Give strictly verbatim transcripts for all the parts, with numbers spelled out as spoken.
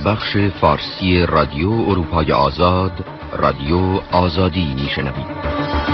بخش فارسی رادیو اروپای آزاد، رادیو آزادی میشنوید.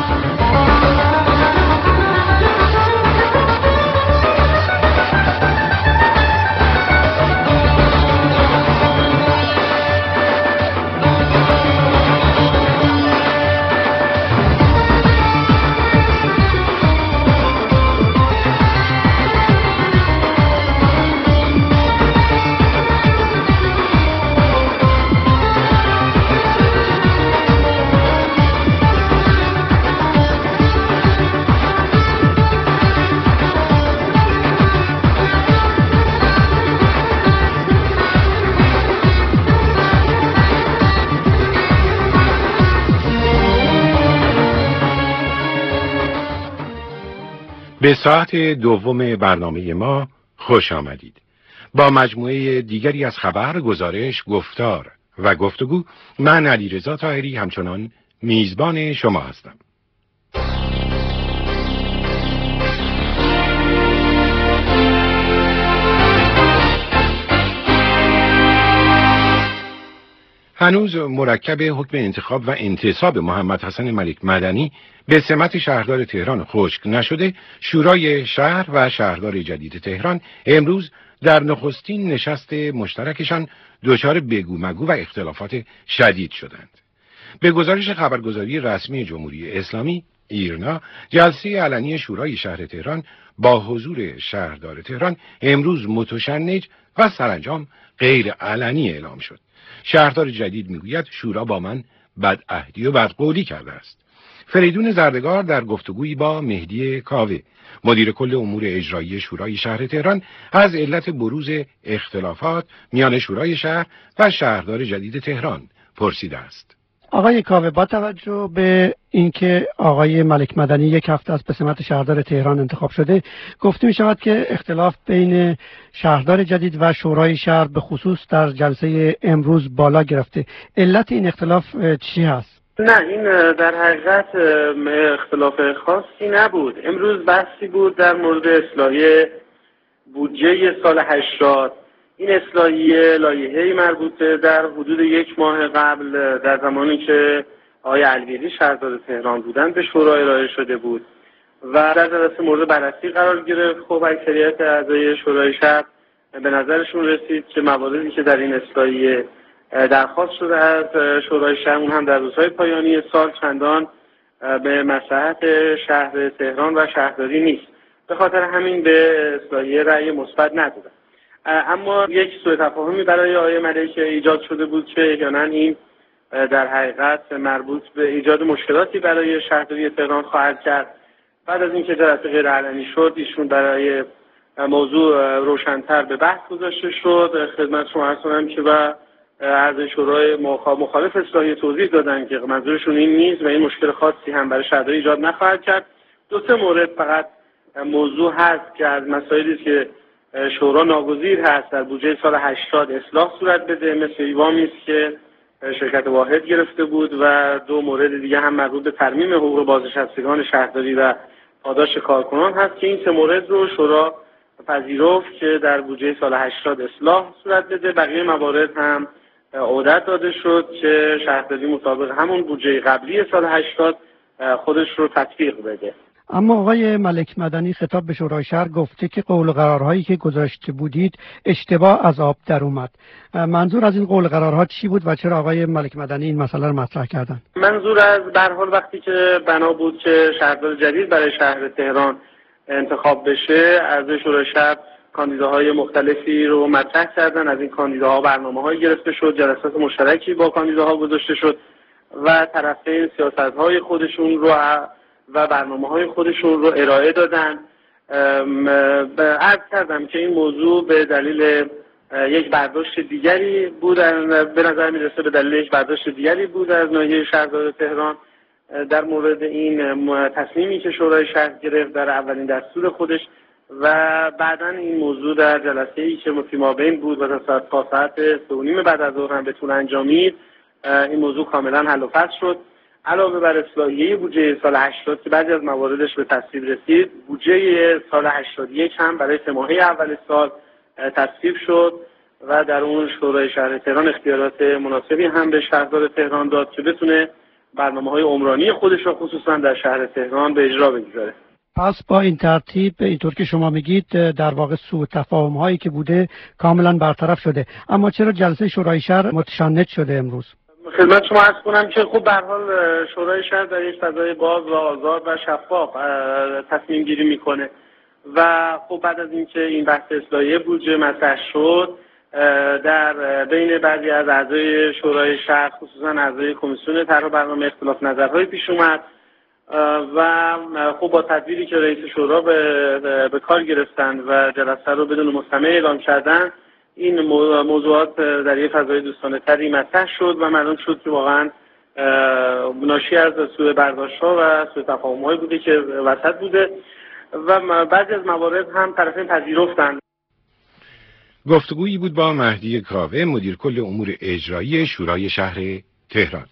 به ساعت دوم برنامه ما خوش آمدید. با مجموعه دیگری از خبر، گزارش، گفتار و گفتگو، من علیرضا طاهری همچنان میزبان شما هستم. هنوز مرکب حکم انتخاب و انتصاب محمد حسن ملک مدنی به سمت شهردار تهران خشک نشده، شورای شهر و شهردار جدید تهران امروز در نخستین نشست مشترکشان دچار بگو مگو و اختلافات شدید شدند. به گزارش خبرگزاری رسمی جمهوری اسلامی ایرنا، جلسه علنی شورای شهر تهران با حضور شهردار تهران امروز متشنج و سرانجام غیر علنی اعلام شد. شهردار جدید میگوید شورا با من بدعهدی و بدقولی کرده است. فریدون زردگار در گفتگویی با مهدی کاوه، مدیر کل امور اجرایی شورای شهر تهران، از علت بروز اختلافات میان شورای شهر و شهردار جدید تهران پرسیده است. آقای کاوه، با توجه به اینکه آقای ملک مدنی یک هفته است به سمت شهردار تهران انتخاب شده، گفته می شود که اختلاف بین شهردار جدید و شورای شهر به خصوص در جلسه امروز بالا گرفته. علت این اختلاف چی هست؟ نه، این در حقیقت اختلاف خاصی نبود. امروز بحثی بود در مورد اصلاحیه بودجه سال هشتاد. این اصلاحیه لایحه‌ای مربوطه در حدود یک ماه قبل، در زمانی که آقای الویری شهردار تهران بودن، به شورا ارائه شده بود و در جلسه مورد بررسی قرار گرفت. خب اکثریت اعضای شورای شهر به نظرشون رسید که مواردی که در این اصلاحیه درخواست شده از شورای شهر، اون هم در روزهای پایانی سال، چندان به مصلحت شهر تهران و شهرداری نیست. به خاطر همین به اصلاحیه رأی مثبت ندادن. اما یک سوء تفاهمی برای آقای ملک ایجاد شده بود که احیانا این در حقیقت مربوط به ایجاد مشکلاتی برای شهرداری تهران خواهد کرد. بعد از اینکه جلسه غیر علنی شد، ایشون برای موضوع روشن‌تر به بحث گذاشته شد. خدمت شما عرض کنم که و اعضای شورای مخالف اصلاحیه توضیح دادن که منظورشون این نیست و این مشکل خاصی هم برای شهرداری ایجاد نخواهد کرد. دو سه مورد فقط موضوع هست که از مسائلی که شورا ناگزیر هست در بودجه سال هشتاد اصلاح صورت بده، مثل ایوامی است که شرکت واحد گرفته بود و دو مورد دیگه هم مربوط به ترمیم حقوق بازنشستگان شهرداری و پاداش کارکنان هست که این سه مورد رو شورا پذیرفت که در بودجه سال هشتاد اصلاح صورت بده. بقیه موارد هم عهدت داده شد که شهرداری مطابق همون بودجه قبلی سال هشتاد خودش رو تطبیق بده. اما آقای ملک مدنی خطاب به شورای شهر گفته که قول و قرارهایی که گذاشته بودید اشتباه از آب در اومد. منظور از این قول و قرارها چی بود و چرا آقای ملک مدنی این مسئله رو مطرح کردن؟ منظور از به هر حال وقتی که بنا بود که شهردار جدید برای شهر تهران انتخاب بشه، از شورای شهر کاندیداهای مختلفی رو مطرح کردن. از این کاندیداها برنامه‌هایی گرفته شد، جلسات مشترکی با کاندیداها گذاشته شد و طرفین سیاست‌های خودشون رو و برنامه‌های خودشون رو ارائه دادن. عرض کردم که این موضوع به دلیل یک برداشت دیگری بود، به نظر میرسه به دلیل یک برداشت دیگری بود از ناحیه شهردار تهران در مورد این تصمیمی که شورای شهر گرفت در اولین دستور خودش و بعداً این موضوع در جلسه‌ای که فیمابین بود و تا ساعت سه و نیم بعد از ظهر هم بتونه انجامید، این موضوع کاملا حل و فصل شد. علاوه بر اصلاحیه بودجه سال هشتاد که بعضی از مواردش به تصویب رسید، بودجه سال هشتاد و یک هم برای سه ماهه اول سال تصویب شد و در اون شورای شهر تهران اختیارات مناسبی هم به شهردار تهران داد که بتونه برنامه‌های عمرانی خودش را خصوصا در شهر تهران به اجرا بگذاره. پس با این ترتیب اینطور که شما میگید در واقع سوء تفاهم هایی که بوده کاملا برطرف شده، اما چرا جلسه شورای شهر متشنج شده امروز؟ خدمت شما عرض کنم که خب به هر حال شورای شهر در یک فضای باز و آزاد و شفاف تصمیم گیری میکنه و خب بعد از اینکه این بحث اصلاحیه بودجه مطرح شد در بین بعضی از اعضای شورای شهر خصوصا اعضای کمیسیون طرح برنامه اختلاف نظرهای پیش اومد و خب با تدبیری که رئیس شورا به, به کار گرفتن و جلسه رو بدون مستمع اعلام کردن، این موضوعات در یک فضای دوستانه تری مطرح شد و معلوم شد که واقعا ناشی از سوء برداشت‌ها و سوء تفاهم‌هایی بوده که وسط بوده و بعضی از موارد هم طرفین پذیرفتند. گفتگویی بود با مهدی کاوه، مدیر کل امور اجرایی شورای شهر تهران.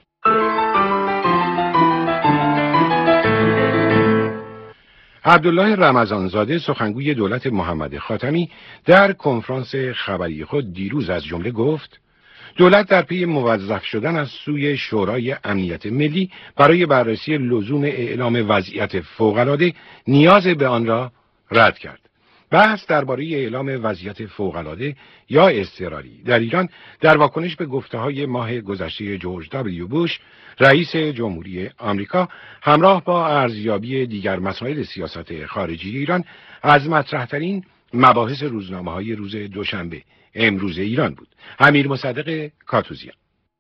عبدالله رمضانزاده سخنگوی دولت محمد خاتمی در کنفرانس خبری خود دیروز از جمله گفت دولت در پی موظف شدن از سوی شورای امنیت ملی برای بررسی لزوم اعلام وضعیت فوق‌العاده نیاز به آن را رد کرد. بحث درباره اعلام وضعیت فوق‌العاده یا اضطراری در ایران در واکنش به گفته‌های ماه گذشته جورج دبلیو بوش رئیس جمهوری آمریکا همراه با ارزیابی دیگر مسائل سیاست خارجی ایران از مطرح‌ترین مباحث روزنامه‌های روز دوشنبه امروز ایران بود. امیر مصدق کاتوزیان.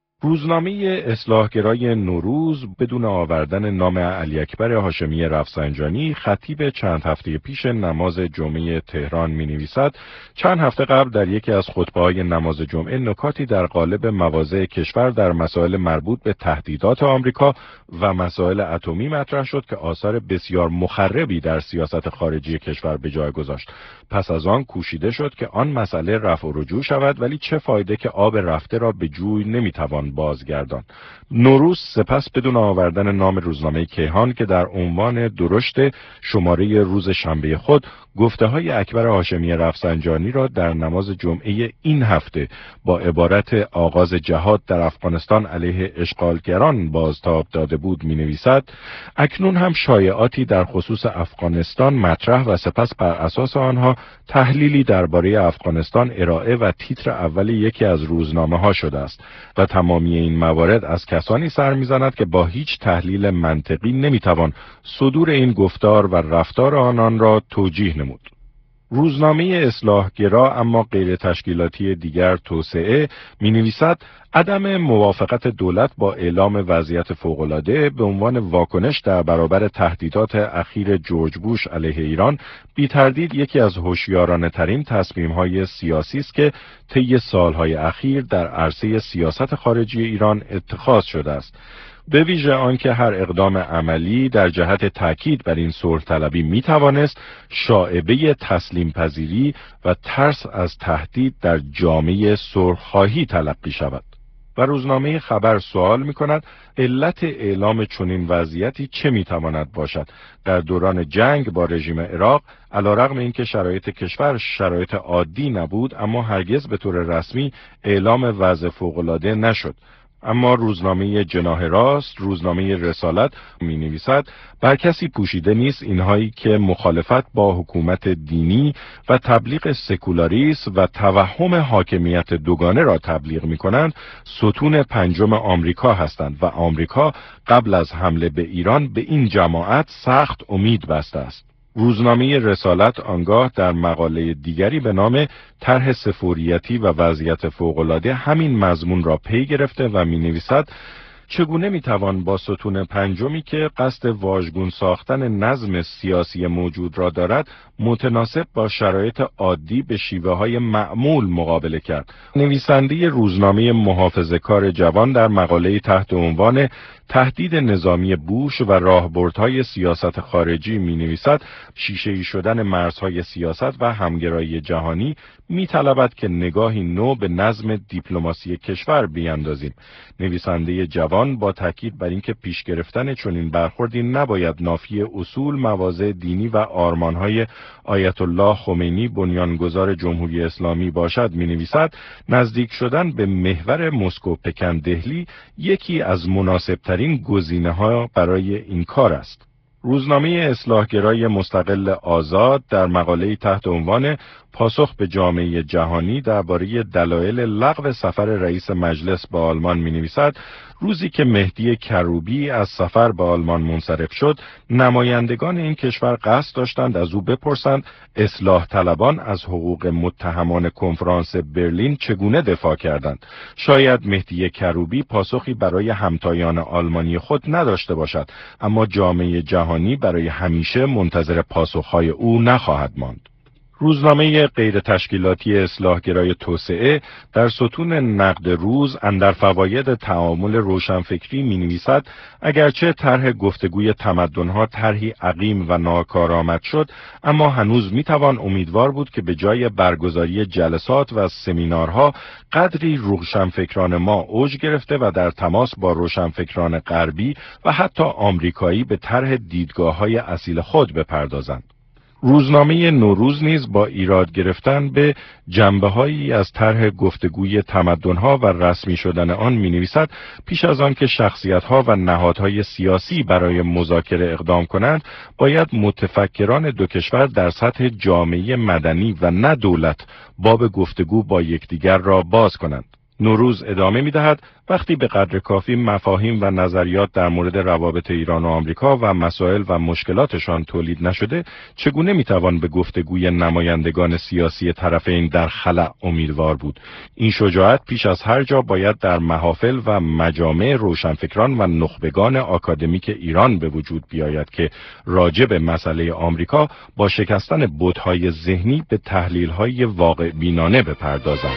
روزنامه اصلاحگرای نوروز بدون آوردن نام علی اکبر هاشمی رفسنجانی خطیب چند هفته پیش نماز جمعه تهران می نویسد چند هفته قبل در یکی از خطبه‌های نماز جمعه نکاتی در قالب مواضع کشور در مسائل مربوط به تهدیدات آمریکا و مسائل اتمی مطرح شد که آثار بسیار مخربی در سیاست خارجی کشور به جای گذاشت. پس از آن کوشیده شد که آن مسئله رفع و رجوع شود، ولی چه فایده که آب رفته را به جوی نمیتوان بازگردان. نوروز سپس بدون آوردن نام روزنامه کیهان که در عنوان درشت شماره روز شنبه خود گفته های اکبر هاشمی رفسنجانی را در نماز جمعه این هفته با عبارت آغاز جهاد در افغانستان علیه اشغالگران بازتاب داده بود می نویسد اکنون هم شایعاتی در خصوص افغانستان مطرح و سپس بر اساس آنها تحلیلی درباره افغانستان ارائه و تیتر اول یکی از روزنامه ها شده است و تمامی این موارد از کسانی سر می‌زند که با هیچ تحلیل منطقی نمی‌توان صدور این گفتار و رفتار آنان را توجیه نمود. روزنامه اصلاحگرا اما غیر تشکیلاتی دیگر توسعه می‌نویسد عدم موافقت دولت با اعلام وضعیت فوق‌العاده به عنوان واکنش در برابر تهدیدات اخیر جورج بوش علیه ایران بی تردید یکی از هوشیارانه‌ترین تصمیم‌های سیاسی است که طی سال‌های اخیر در عرصه سیاست خارجی ایران اتخاذ شده است. به ویژه آنکه هر اقدام عملی در جهت تاکید بر این صلح طلبی می توانست شائبه تسلیم پذیری و ترس از تهدید در جامعه صلح‌خواهی تلقی شود. و روزنامه خبر سوال می کند علت اعلام چنین وضعیتی چه می تواند باشد؟ در دوران جنگ با رژیم عراق علیرغم اینکه شرایط کشور شرایط عادی نبود اما هرگز به طور رسمی اعلام وضع فوق‌العاده نشد. اما روزنامه جناح راست، روزنامه رسالت می نویسد بر کسی پوشیده نیست اینهایی که مخالفت با حکومت دینی و تبلیغ سکولاریسم و توهم حاکمیت دوگانه را تبلیغ می کنند ستون پنجم آمریکا هستند و آمریکا قبل از حمله به ایران به این جماعت سخت امید بسته است. روزنامه رسالت آنگاه در مقاله دیگری به نام طرح سفوریتی و وضعیت فوق‌العاده همین مضمون را پی گرفته و می نویسد چگونه می توان با ستون پنجمی که قصد واژگون ساختن نظم سیاسی موجود را دارد متناسب با شرایط عادی به شیوه های معمول مقابله کرد. نویسنده روزنامه محافظه‌کار جوان در مقاله تحت عنوان تهدید نظامی بوش و راهبردهای سیاست خارجی می نویسد شیشه‌ای شدن مرزهای سیاست و همگرایی جهانی می طلبد که نگاهی نو به نظم دیپلماسی کشور بیاندازیم. نویسنده جوان طالبان با تاکید بر اینکه پیش گرفتن چنین برخوردی نباید نافی اصول، مواضع دینی و آرمان‌های آیت الله خمینی بنیانگذار جمهوری اسلامی باشد می‌نویسد نزدیک شدن به محور مسکو پکن دهلی یکی از مناسبترین گزینه‌ها برای این کار است. روزنامه اصلاحگرای مستقل آزاد در مقاله‌ای تحت عنوان پاسخ به جامعه جهانی درباره دلایل لغو سفر رئیس مجلس به آلمان می‌نویسد روزی که مهدی کروبی از سفر به آلمان منصرف شد، نمایندگان این کشور قصد داشتند از او بپرسند اصلاح طلبان از حقوق متهمان کنفرانس برلین چگونه دفاع کردند. شاید مهدی کروبی پاسخی برای همتایان آلمانی خود نداشته باشد، اما جامعه جهانی برای همیشه منتظر پاسخهای او نخواهد ماند. روزنامه غیر تشکیلاتی اصلاحگرای توسعه در ستون نقد روز اندر فواید تعامل روشنفکری می‌نویسد اگرچه طرح گفتگوی تمدن‌ها طرحی عقیم و ناکارآمد شد، اما هنوز می‌توان امیدوار بود که به جای برگزاری جلسات و سمینارها قدری روشنفکران ما اوج گرفته و در تماس با روشنفکران غربی و حتی آمریکایی به طرح دیدگاه‌های اصیل خود بپردازند. روزنامه نوروز نیز با ایراد گرفتن به جنبه‌هایی از طرح گفتگوی تمدن‌ها و رسمی شدن آن می‌نویسد پیش از آن که شخصیت‌ها و نهادهای سیاسی برای مذاکره اقدام کنند، باید متفکران دو کشور در سطح جامعه مدنی و نه دولت باب گفتگو با یکدیگر را باز کنند. نوروز ادامه می‌دهد وقتی به قدر کافی مفاهیم و نظریات در مورد روابط ایران و آمریکا و مسائل و مشکلاتشان تولید نشده، چگونه می‌توان به گفتگوی نمایندگان سیاسی طرفین در خلأ امیدوار بود؟ این شجاعت پیش از هر جا باید در محافل و مجامع روشنفکران و نخبگان آکادمیک ایران به وجود بیاید که راجع به مسئله آمریکا با شکستن بت‌های ذهنی به تحلیل‌های واقع بینانه بپردازند.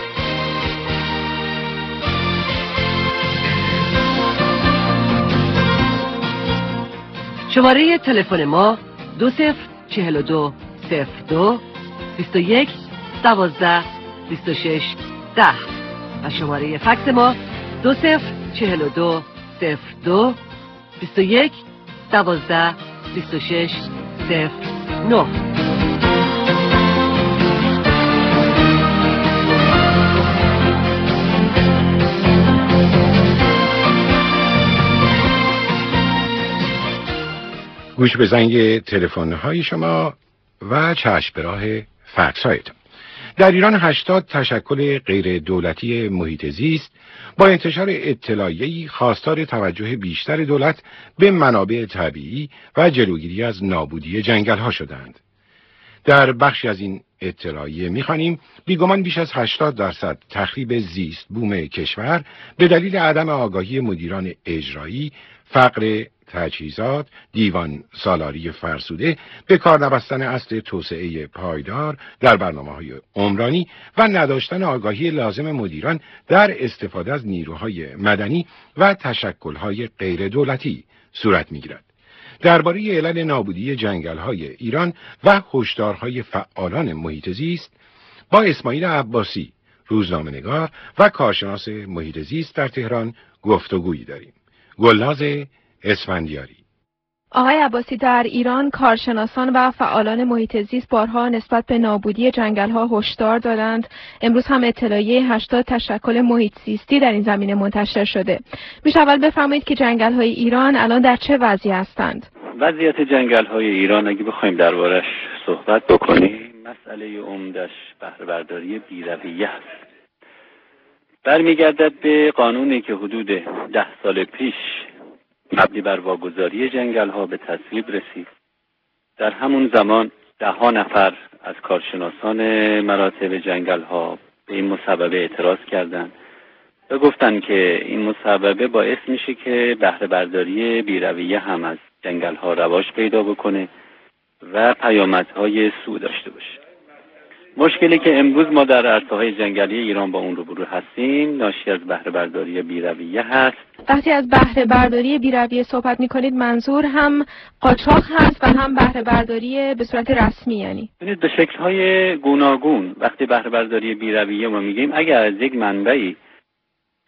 شماره تلفن ما دو صفر چهل و دو صفر دو بیست و یک دوازده بیست و شش ده و شماره فکس ما دو صفر چهل و دو صفر دو بیست و یک دوازده بیست و شش صفر نه. گوش به زنگ تلفن‌های شما و چشم به راه فکس‌هایتان. در ایران هشتاد تشکل غیر دولتی محیط زیست با انتشار اطلاعیه‌ای خواستار توجه بیشتر دولت به منابع طبیعی و جلوگیری از نابودی جنگل‌ها شدند. در بخشی از این اطلاعیه می‌خوانیم بیگمان بیش از هشتاد درصد تخریب زیست بوم کشور به دلیل عدم آگاهی مدیران اجرایی، فقر تجهیزات، دیوان سالاری فرسوده، به کار نبستن اصل توسعه پایدار در برنامه‌های عمرانی و نداشتن آگاهی لازم مدیران در استفاده از نیروهای مدنی و تشکل‌های غیر دولتی صورت می‌گیرد. درباره علل نابودی جنگل‌های ایران و هشدارهای فعالان محیط زیست با اسماعیل عباسی، روزنامه‌نگار و کارشناس محیط زیست در تهران گفتگویی داریم. گلناز اسفندیاری: آقای عباسی، در ایران کارشناسان و فعالان محیط زیست بارها نسبت به نابودی جنگل‌ها هشدار دادند. امروز هم اطلاعیه هشتاد تشکل محیط زیستی در این زمینه منتشر شده. میشه اول بفرمایید که جنگل‌های ایران الان در چه وضعی هستند؟ وضعیت جنگل‌های ایران اگه بخوایم دربارش صحبت بکنیم، مسئله عمدش بهره برداری بی‌رویه است. برمیگردد به قانونی که حدود ده سال پیش مبنی بر واگذاری جنگل‌ها به تصویب رسید. در همون زمان ده ها نفر از کارشناسان مراتب جنگل‌ها به این مصوبه اعتراض کردند و گفتند که این مصوبه باعث میشه که بهره برداری بی‌رویه هم از جنگل‌ها رواج پیدا بکنه و پیامدهای سوء داشته باشه. مشکلی که امروز ما در عرصه‌های جنگلی ایران با اون روبرو هستیم ناشی از بهره برداری بی‌رویه هست. وقتی از بهره برداری بی‌رویه صحبت می‌کنید منظور هم قاچاق هست و هم بهره برداری به صورت رسمی؟ یعنی ببینید به شکل‌های گوناگون وقتی بهره برداری بی‌رویه ما میگیم، اگر از یک منبعی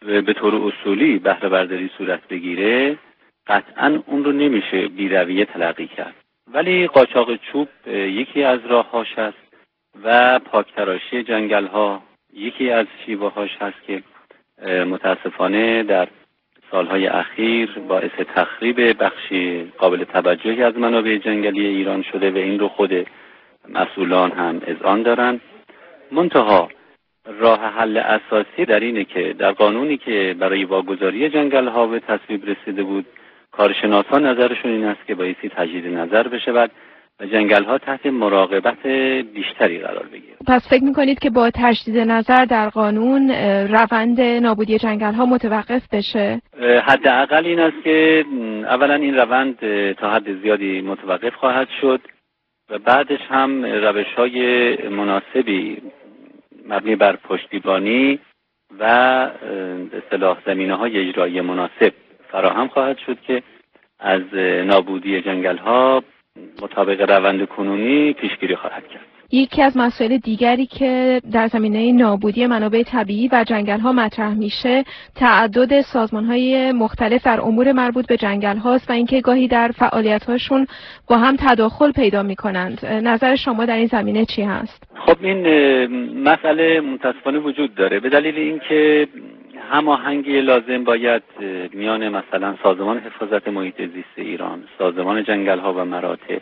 به طور اصولی بهره برداری صورت بگیره، قطعا اون رو نمیشه بی‌رویه تلقی کرد. ولی قاچاق چوب یکی از راه‌هاش هست و پاکتراشی جنگل‌ها یکی از شیوه‌هاش هست که متاسفانه در سالهای اخیر باعث تخریب بخشی قابل توجهی از منابع جنگلی ایران شده و این رو خود مسئولان هم اذعان دارن. منتها راه حل اساسی در اینه که در قانونی که برای واگذاری جنگل‌ها به تصویب رسیده بود، کارشناسان نظرشون این است که بایستی تجدید نظر بشود و جنگل‌ها تحت مراقبت بیشتری قرار بگیره. پس فکر می‌کنید که با تجدید نظر در قانون روند نابودی جنگل‌ها متوقف بشه؟ حداقل این است که اولا این روند تا حد زیادی متوقف خواهد شد و بعدش هم روش‌های مناسبی مبنی بر پشتیبانی و اصطلاح زمینه‌های اجرایی مناسب فراهم خواهد شد که از نابودی جنگل‌ها مطابق روند کنونی پیشگیری خواهد کرد. یکی از مسائل دیگری که در زمینه نابودی منابع طبیعی و جنگل‌ها مطرح میشه، تعدد سازمان‌های مختلف در امور مربوط به جنگل‌هاست و اینکه گاهی در فعالیت‌هاشون با هم تداخل پیدا می‌کنند. نظر شما در این زمینه چی هست؟ خب این مسئله متأسفانه وجود داره به دلیل اینکه هماهنگی لازم باید میان مثلا سازمان حفاظت محیط زیست ایران، سازمان جنگل‌ها و مراتع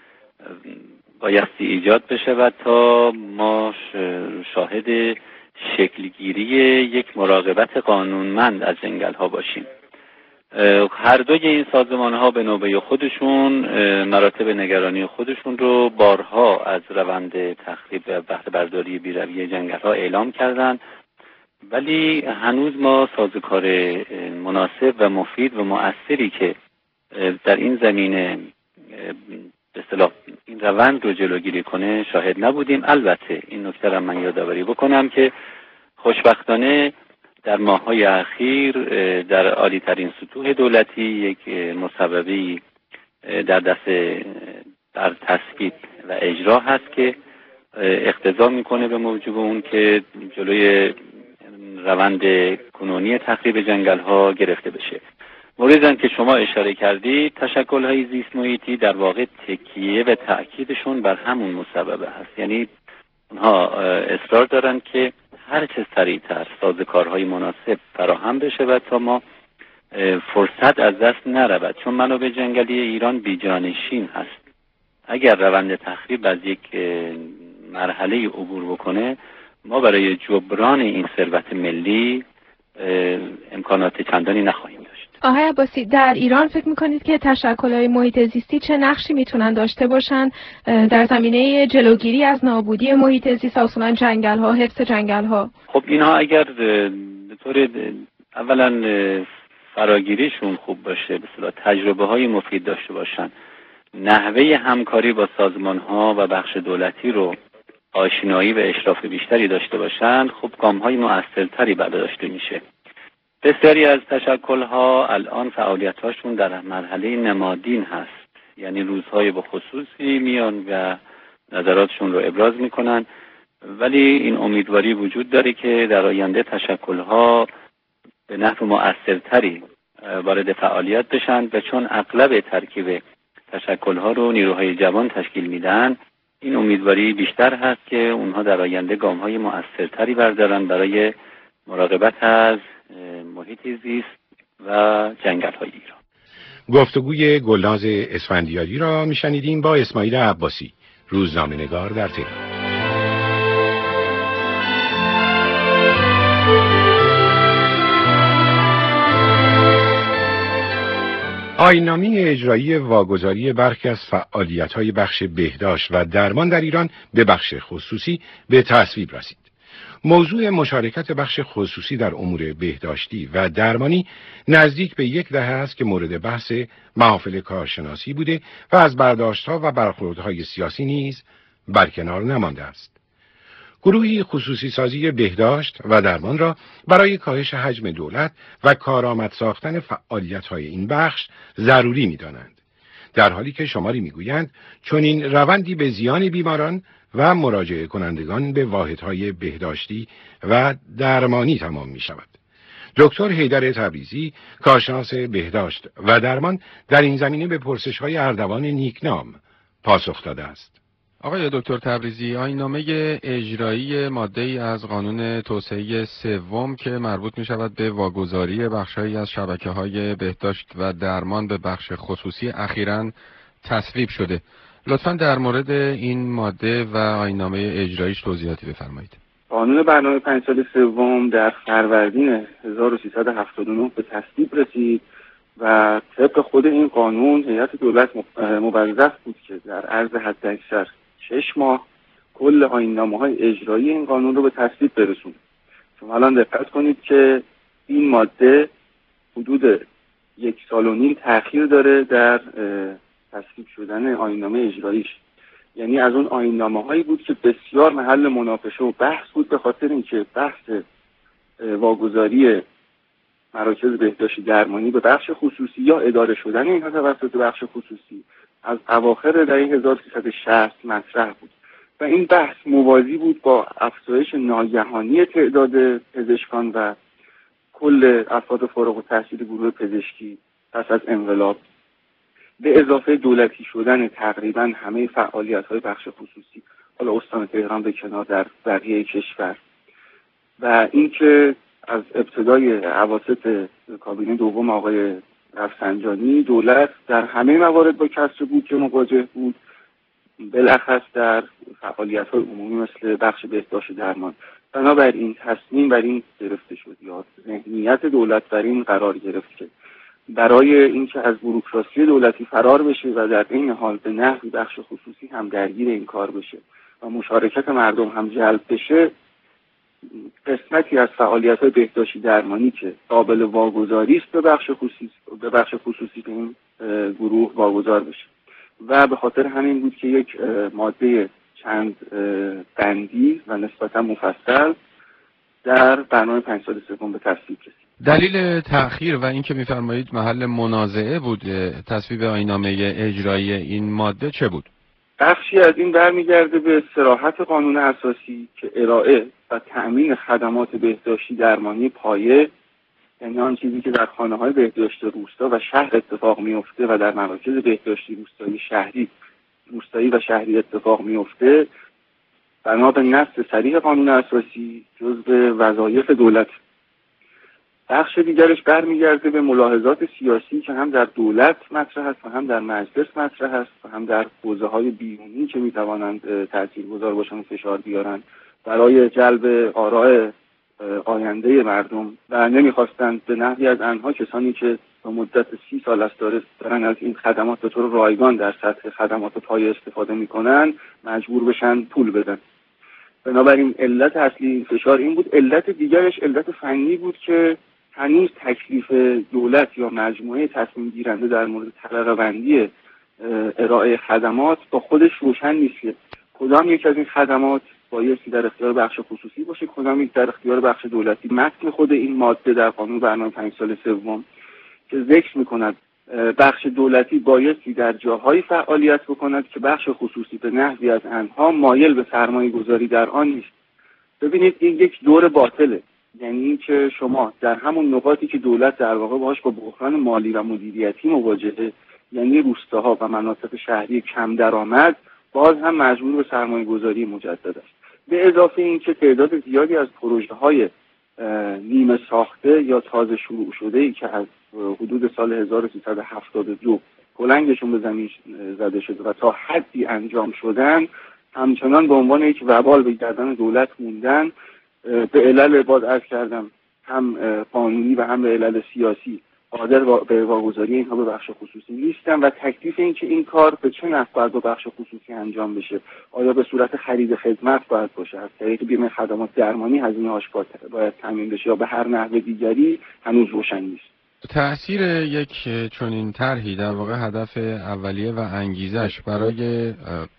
بایستی ایجاد بشه و تا ما شاهد شکلگیری یک مراقبت قانونمند از جنگل‌ها باشیم. هر دوی این سازمان‌ها به نوبه خودشون مراتب نگرانی خودشون رو بارها از روند تخریب و بهره برداری بی‌رویه جنگل‌ها اعلام کردن، ولی هنوز ما سازوکار مناسب و مفید و مؤثری که در این زمینه به اصطلاح این روند رو جلوگیری کنه شاهد نبودیم. البته این نکته را من یادآوری بکنم که خوشبختانه در ماه‌های اخیر در عالی‌ترین سطوح دولتی یک مصوبه‌ای در دست در تصویب و اجرا هست که اقتضا میکنه به موجب اون که جلوی روند کنونی تخریب جنگل‌ها گرفته بشه. موردن که شما اشاره کردید، تشکل‌های زیست محیطی در واقع تکیه و تأکیدشون بر همون مصوبه هست. یعنی اونها اصرار دارن که هر چه سریعتر سازوکارهای مناسب فراهم بشه و تا ما فرصت از دست نرود، چون منابع جنگلی ایران بیجانشین هست. اگر روند تخریب از یک مرحله عبور بکنه، ما برای جبران این ثروت ملی امکانات چندانی نخواهیم داشت. آقای عباسی، در ایران فکر میکنید که تشکل‌های محیط زیستی چه نقشی میتونن داشته باشن در زمینه جلوگیری از نابودی محیط زیست، اصولا جنگل‌ها، حفظ جنگل‌ها؟ خب اینها اگر به طور اولا فراگیریشون خوب باشه، به اصطلاح تجربه‌های مفید داشته باشن، نحوه همکاری با سازمان‌ها و بخش دولتی رو آشنایی و اشراف بیشتری داشته باشن، خب گام‌های مؤثرتری برداشته میشه. بسیاری از تشکل‌ها الان فعالیت‌هاشون در مرحله نمادین هست، یعنی روزهای به خصوصی میان و نظراتشون رو ابراز میکنن، ولی این امیدواری وجود داره که در آینده تشکل‌ها به نحو مؤثرتری وارد فعالیت بشن و چون اغلب ترکیب تشکل‌ها رو نیروهای جوان تشکیل میدن، این امیدواری بیشتر هست که اونها در آینده گام‌های مؤثرتری بردارن برای مراقبت از محیط زیست و جنگل‌های ایران. گفتگوی گلناز اسفندیاری را میشنیدیم با اسماعیل عباسی، روزنامه‌نگار در تهران. آیین‌نامه اجرایی واگذاری برخی از فعالیت‌های بخش بهداشت و درمان در ایران به بخش خصوصی به تصویب رسید. موضوع مشارکت بخش خصوصی در امور بهداشتی و درمانی نزدیک به یک دهه است که مورد بحث محافل کارشناسی بوده و از برداشت‌ها و برخوردهای سیاسی نیز برکنار نمانده است. گروهی خصوصی سازی بهداشت و درمان را برای کاهش حجم دولت و کارآمد ساختن فعالیت‌های این بخش ضروری می‌دانند، در حالی که شماری می‌گویند چون این روندی به زیان بیماران و مراجعه کنندگان به واحدهای بهداشتی و درمانی تمام می‌شود. دکتر حیدر تبریزی، کارشناس بهداشت و درمان، در این زمینه به پرسش‌های اردوان نیکنام پاسخ داده است. آقای دکتر تبریزی، آیین‌نامه اجرایی ماده‌ای از قانون توسعه سوم که مربوط می‌شود به واگذاری بخش‌هایی از شبکه‌های بهداشت و درمان به بخش خصوصی اخیراً تصویب شده. لطفاً در مورد این ماده و آیین‌نامه اجراییش توضیحاتی بفرمایید. قانون برنامه پنج سال سوم در فروردین هزار و سیصد و هفتاد و نه به تصویب رسید و طبق خود این قانون هیئت دولت موظف بود که در عرض حداکثر شش ماه کل آیین‌نامه‌های اجرایی این قانون رو به تصویب برسونه. شما الان دقت کنید که این ماده حدود یک سال و نیم تأخیر داره در تصویب شدن آیین‌نامه اجراییش. یعنی از اون آیین‌نامه‌هایی بود که بسیار محل مناقشه و بحث بود، به خاطر اینکه بحث واگذاری مراکز بهداشتی درمانی به بخش خصوصی یا اداره شدن اینها توسط بخش خصوصی از اواخر دهه هزار و سیصد و شصت مطرح بود و این بحث موازی بود با افزایش ناگهانی تعداد پزشکان و کل افراد فارغ التحصیل گروه پزشکی پس از انقلاب، به اضافه دولتی شدن تقریبا همه فعالیت‌های بخش خصوصی، حالا استان تهران به کنار، در بقیه کشور، و اینکه از ابتدای اواسط کابینه دوم آقای رفسنجانی دولت در همه موارد با کسر بودجه مواجه بود، بالاخص در فعالیت‌های عمومی مثل بخش بهداشت درمان. بنابراین تصمیم بر این گرفته شد یا ذهنیت دولت بر این قرار گرفت که برای اینکه از بوروکراسی دولتی فرار بشه و در این حال به نحوی بخش خصوصی هم درگیر این کار بشه و مشارکت مردم هم جلب بشه، قسمتی از فعالیت‌های بهداشتی درمانی که قابل واگذاری است به بخش خصوصی به بخش خصوصی به این گروه واگذار بشه و به خاطر همین بود که یک ماده چند بندی و نسبتا مفصل در برنامه پنج سال سوم به تصویب رسید. دلیل تأخیر و اینکه می‌فرمایید محل منازعه بود تصویب آیین‌نامه اجرایی این ماده چه بود؟ بخشی از این برمیگرده به صراحت قانون اساسی که ارائه و تأمین خدمات بهداشتی درمانی پایه، یعنی آن چیزی که در خانه‌های بهداشت روستا و شهر اتفاق میفته و در مراکز بهداشتی روستایی شهری روستایی و شهری اتفاق میفته، بنا به نص صریح قانون اساسی جزو وظایف دولت. بخش دیگرش برمیگرده به ملاحظات سیاسی که هم در دولت مطرح است و هم در مجلس مطرح است و هم در حوزه‌های بیرونی که میتوانند تاثیرگذار باشند فشار بیارند برای جلب آراء آینده مردم و نمیخواستند به نحوی از آنها کسانی که تا مدت سی سال است دارن از این خدمات به طور رایگان در سطح خدمات پایه استفاده میکنن مجبور بشن پول بدن. بنابراین علت اصلی فشار این بود. علت دیگرش علت فنی بود که هنوز تکلیف دولت یا مجموعه تصمیم گیرنده در مورد طبقه بندی ارائه خدمات با خودش روشن نیست که کدام یک از این خدمات بایستی در اختیار بخش خصوصی باشه، کدام یک در اختیار بخش دولتی. متن خود این ماده در قانون برنامه پنج سال سوم که ذکر می‌کند بخش دولتی بایستی در جاهایی فعالیت بکند که بخش خصوصی به نحوی از آنها مایل به سرمایه گذاری در آن نیست. ببینید این یک دور باطله، یعنی اینکه شما در همون نقاطی که دولت در واقع باهاش با بحران مالی و مدیریتی مواجهه، یعنی روستاها و مناطق شهری کم درآمد، باز هم مجبور به سرمایه گذاری مجدد است. به اضافه اینکه تعداد زیادی از پروژه های نیمه ساخته یا تازه شروع شده ای که از حدود سال هزار و سیصد و هفتاد و دو کلنگشون به زمین زده شده و تا حدی انجام شدن، همچنان به عنوان یک وبال به گردن دولت موندن، به علل باز عرض کردم هم قانونی و هم به علل سیاسی قادر به واگذاری اینها به بخش خصوصی نیستن و تکلیف این که این کار به چه نحو باید با بخش خصوصی انجام بشه، آیا به صورت خرید خدمت باید باشه، از طریق بیمه خدمات درمانی هزینه هاش باید تامین بشه یا به هر نحو دیگری، هنوز روشن نیست. تأثیر یک چنین طرحی در واقع هدف اولیه و انگیزش برای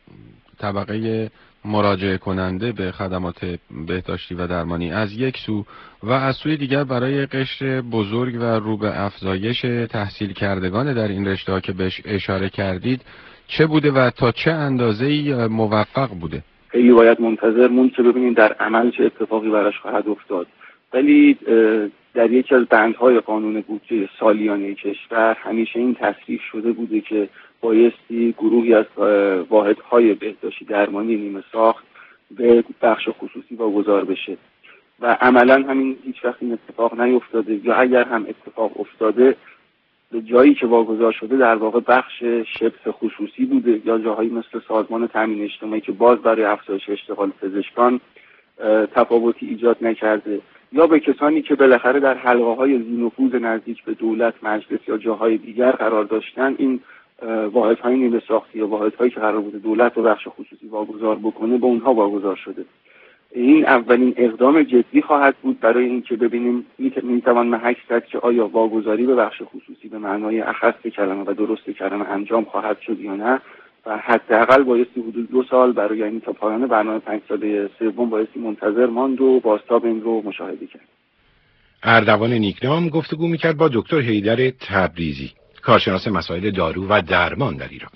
طبقه مراجعه کننده به خدمات بهداشتی و درمانی از یک سو و از سوی دیگر برای قشر بزرگ و رو به افزایش تحصیل کردگان در این رشته که بهش اشاره کردید چه بوده و تا چه اندازه‌ای موفق بوده؟ خیلی باید منتظر موند که ببینیم در عمل چه اتفاقی براش خواهد افتاد. ولی در یکی از بندهای قانون بودجه سالیانه کشور همیشه این تصریح شده بوده که بایستی گروهی از واحدهای بهداشتی درمانی نیمه ساخت به بخش خصوصی واگذار بشه و عملا همین هیچ وقت این اتفاق نیفتاده، یا اگر هم اتفاق افتاده به جایی که واگذار شده در واقع بخش شبه خصوصی بوده یا جاهایی مثل سازمان تامین اجتماعی که باز برای افزایش اشتغال پزشکان تفاوتی ایجاد نکرده، یا به کسانی که بالاخره در حلقه‌های ذی‌نفوذ نزدیک به دولت، مجلس یا جاهای دیگر قرار داشتن، این واحدهای نیمه ساختی یا واحدهایی که قرار بوده دولت و بخش خصوصی واگذار بکنه به اونها واگذار شده. این اولین اقدام جدی خواهد بود برای اینکه ببینیم میتوان محک زد که آیا واگذاری به بخش خصوصی به معنای اخص کلمه و درست کلمه انجام خواهد شد یا نه، و حداقل بایستی حدود دو سال برای یعنی تا پایان برنامه پنج ساله سوم بایستی منتظر ماند و بازتاب این رو مشاهده کرد. اردوان نیکنام گفتگو میکرد با دکتر حیدر تبریزی، کارشناس مسائل دارو و درمان در ایران.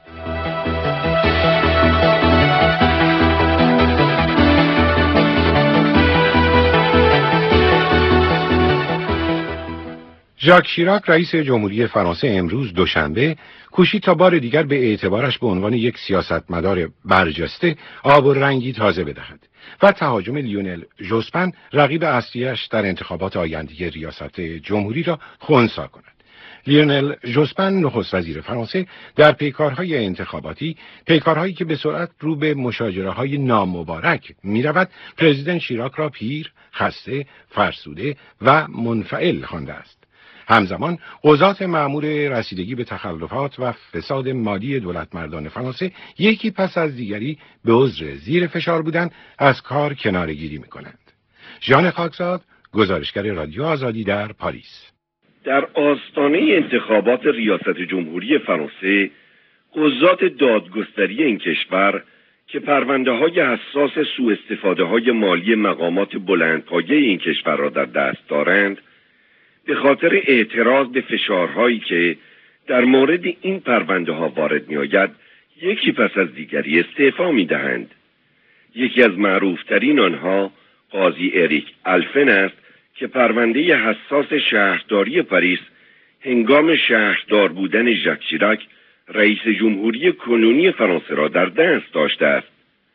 ژاک شیراک رئیس جمهوری فرانسه امروز دوشنبه کوشید تا بار دیگر به اعتبارش به عنوان یک سیاستمدار برجسته آب و رنگی تازه بدهد و تهاجم لیونل ژوسپن رقیب اصلیش در انتخابات آینده ریاست جمهوری را خنثی کند. لیونل ژوسپن نخست وزیر فرانسه در پیکارهای انتخاباتی، پیکارهایی که به سرعت رو به مشاجره‌های نامبارک می‌رود، پرزیدنت شیراک را پیر، خسته، فرسوده و منفعل خوانده است. همزمان قضات مأمور رسیدگی به تخلفات و فساد مالی دولتمردان فرانسه یکی پس از دیگری به عذر زیر فشار بودن از کار کناره‌گیری می‌کنند. ژان خاکزاد، گزارشگر رادیو آزادی در پاریس. در آستانه انتخابات ریاست جمهوری فرانسه، قضات دادگستری این کشور که پرونده‌های حساس سوء استفاده‌های مالی مقامات بلندپایه این کشور را در دست دارند، به خاطر اعتراض به فشارهایی که در مورد این پرونده‌ها وارد می‌آید، یکی پس از دیگری استعفا می‌دهند. یکی از معروف‌ترین آنها قاضی اریک آلفن است که پرونده حساس شهرداری پاریس هنگام شهردار بودن ژاک شیراک رئیس جمهوری کنونی فرانسه را در دست داشته است.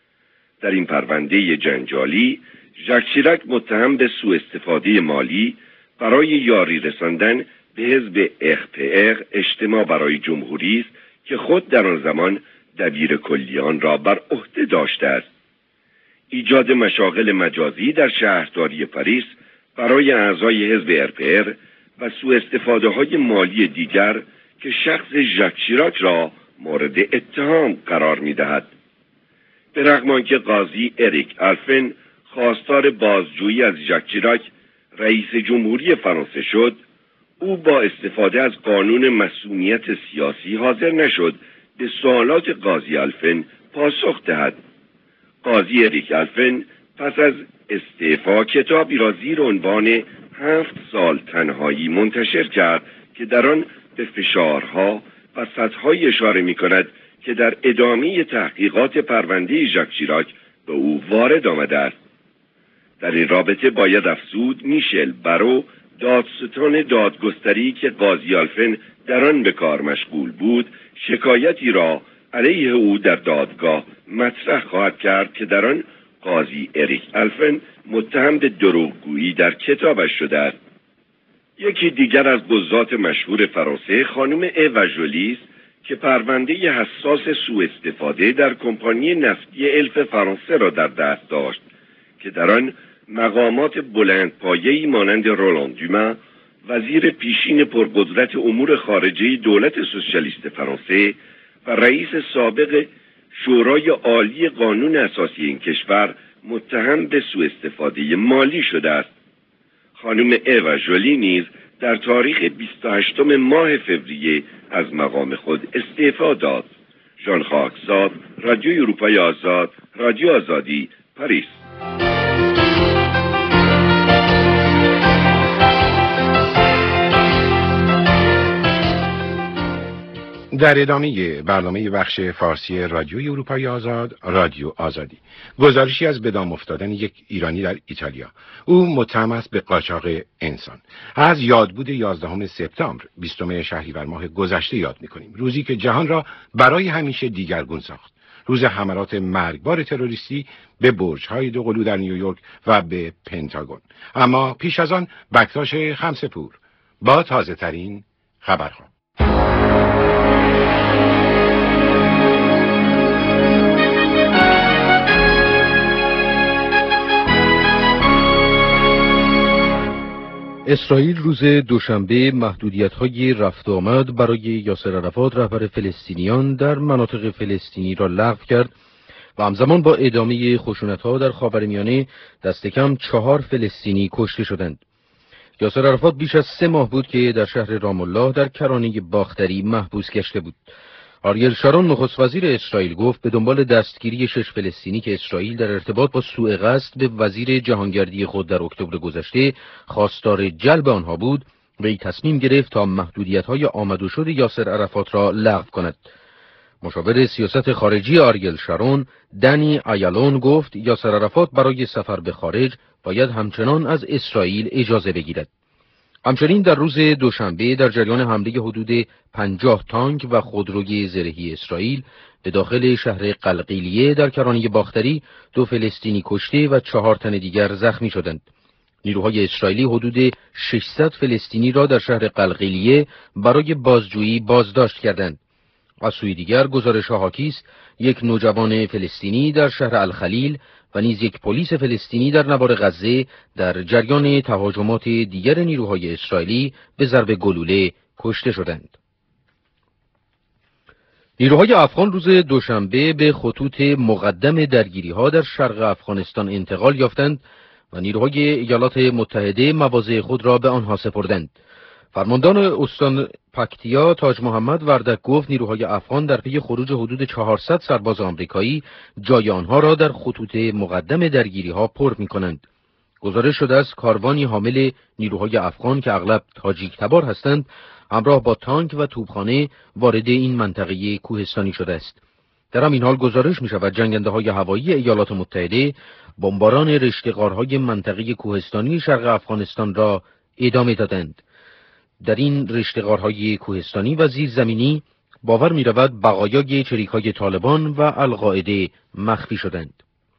در این پرونده جنجالی ژاک شیراک متهم به سوء استفاده مالی برای یاری رساندن به حزب اف پی ار اجتماع برای جمهوری است که خود در آن زمان دبیر کلی آن را بر عهده داشته است. ایجاد مشاغل مجازی در شهرداری پاریس برای اعضای حزب ار پی ار و سوء استفاده های مالی دیگر که شخص ژاک شیراک را مورد اتهام قرار می دهد. به رغم آنکه قاضی اریک آلفن خواستار بازجویی از ژاک شیراک رئیس جمهوری فرانسه شد، او با استفاده از قانون مسئولیت سیاسی حاضر نشد به سوالات قاضی آلفن پاسخ دهد. قاضی اریک آلفن پس از استعفا کتابی را زیر عنوان هفت سال تنهایی منتشر کرد که در آن به فشارها و سطح‌های اشاره می‌کند که در ادامه تحقیقات پرونده ژاک شیراک به او وارد آمده است. در این رابطه باید افزود میشل برو، دادستان دادگستری که قاضی آلفن در آن به کار مشغول بود، شکایتی را علیه او در دادگاه مطرح خواهد کرد که در آن قاضی اریک آلفن متهم به دروغگویی در کتابش شده است. یکی دیگر از قضات مشهور فرانسه خانم اوا ژولی است که پرونده حساس سوء استفاده در کمپانی نفتی الف فرانسه را در دست داشت که در آن مقامات بلندپایه‌ای مانند رولاند دوما، وزیر پیشین پرقدرت امور خارجه دولت سوسیالیست فرانسه و رئیس سابق شورای عالی قانون اساسی این کشور متهم به سوء استفاده مالی شده است. خانم اوا ژولی نیز در تاریخ بیست و هشتم ماه فوریه از مقام خود استعفا داد. ژان خاکزاد، رادیو اروپای آزاد، رادیو آزادی، پاریس. در ادامه برنامه بخش فارسی رادیوی اروپای آزاد، رادیو آزادی، گزارشی از به دام افتادن یک ایرانی در ایتالیا. او متهم است به قاچاق انسان. از یادبود یازدهم سپتامبر بیستم شهریور ماه گذشته یاد می‌کنیم، روزی که جهان را برای همیشه دیگرگون ساخت. روز حملات مرگبار تروریستی به برج‌های دوقلو در نیویورک و به پنتاگون. اما پیش از آن بکتاش خمسه‌پور با تازه‌ترین خبرها. اسرائیل روز دوشنبه محدودیت‌های رفت و آمد برای یاسر عرفات رهبر فلسطینیان در مناطق فلسطینی را لغو کرد و همزمان با ادامه خشونت‌ها در خاورمیانه دست کم چهار فلسطینی کشته شدند. یاسر عرفات بیش از سه ماه بود که در شهر رام الله در کرانه باختری محبوس گشته بود. آریل شارون نخست وزیر اسرائیل گفت به دنبال دستگیری شش فلسطینی که اسرائیل در ارتباط با سوء قصد به وزیر جهانگردی خود در اکتبر گذشته خواستار جلب آنها بود، وی تصمیم گرفت تا محدودیت‌های آمد و شد یاسر عرفات را لغو کند. مشاور سیاست خارجی آریل شارون دنی آیالون گفت یاسر عرفات برای سفر به خارج باید همچنان از اسرائیل اجازه بگیرد. همچنین در روز دوشنبه در جریان حمله حدود پنجاه تانک و خودروی زرهی اسرائیل به داخل شهر قلقیلیه در کرانه باختری دو فلسطینی کشته و چهار تن دیگر زخمی شدند. نیروهای اسرائیلی حدود ششصد فلسطینی را در شهر قلقیلیه برای بازجویی بازداشت کردند. از سوی دیگر گزارش‌ها حاکی است یک نوجوان فلسطینی در شهر الخلیل و نیز یک پلیس فلسطینی در نوار غزه در جریان تهاجمات دیگر نیروهای اسرائیلی به ضرب گلوله کشته شدند. نیروهای افغان روز دوشنبه به خطوط مقدم درگیری‌ها در شرق افغانستان انتقال یافتند و نیروهای ایالات متحده مواضع خود را به آنها سپردند. فرماندان استان پکتیا تاج محمد وردک گفت نیروهای افغان در پی خروج حدود چهارصد سرباز آمریکایی جای آنها را در خطوط مقدم درگیری‌ها پر می‌کنند. گزارش شده است کاروانی حامل نیروهای افغان که اغلب تاجیک تبار هستند همراه با تانک و توپخانه وارد این منطقه کوهستانی شده است. در همین حال گزارش می‌شود جنگنده‌های هوایی ایالات متحده بمباران رشته‌قارهای منطقه کوهستانی شرق افغانستان را ادامه دادند. در این رشته‌قارهای کوهستانی و زیرزمینی باور می‌رود بقایای چریک‌های طالبان و القاعده مخفی شدند.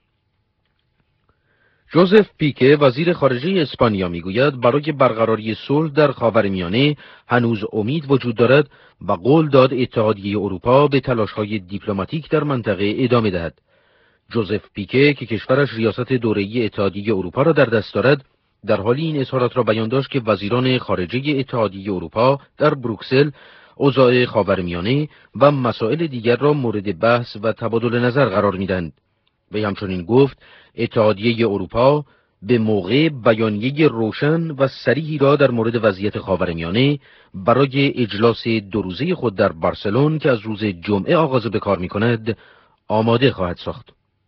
جوزف پیکه وزیر خارجه اسپانیا میگوید برای برقراری صلح در خاورمیانه هنوز امید وجود دارد و قول داد اتحادیه اروپا به تلاش‌های دیپلماتیک در منطقه ادامه دهد. جوزف پیکه که کشورش ریاست دوره‌ای اتحادیه اروپا را در دست دارد در حالی این اظهارات را بیان داشت که وزیران خارجه اتحادیه اروپا در بروکسل اوضاع خاورمیانه و مسائل دیگر را مورد بحث و تبادل نظر قرار میدهند. وی همچنین گفت اتحادیه اروپا به موقع بیانیه روشن و صریحی را در مورد وضعیت خاورمیانه برای اجلاس دو روزه خود در بارسلون که از روز جمعه آغاز به کار می‌کند آماده خواهد ساخت.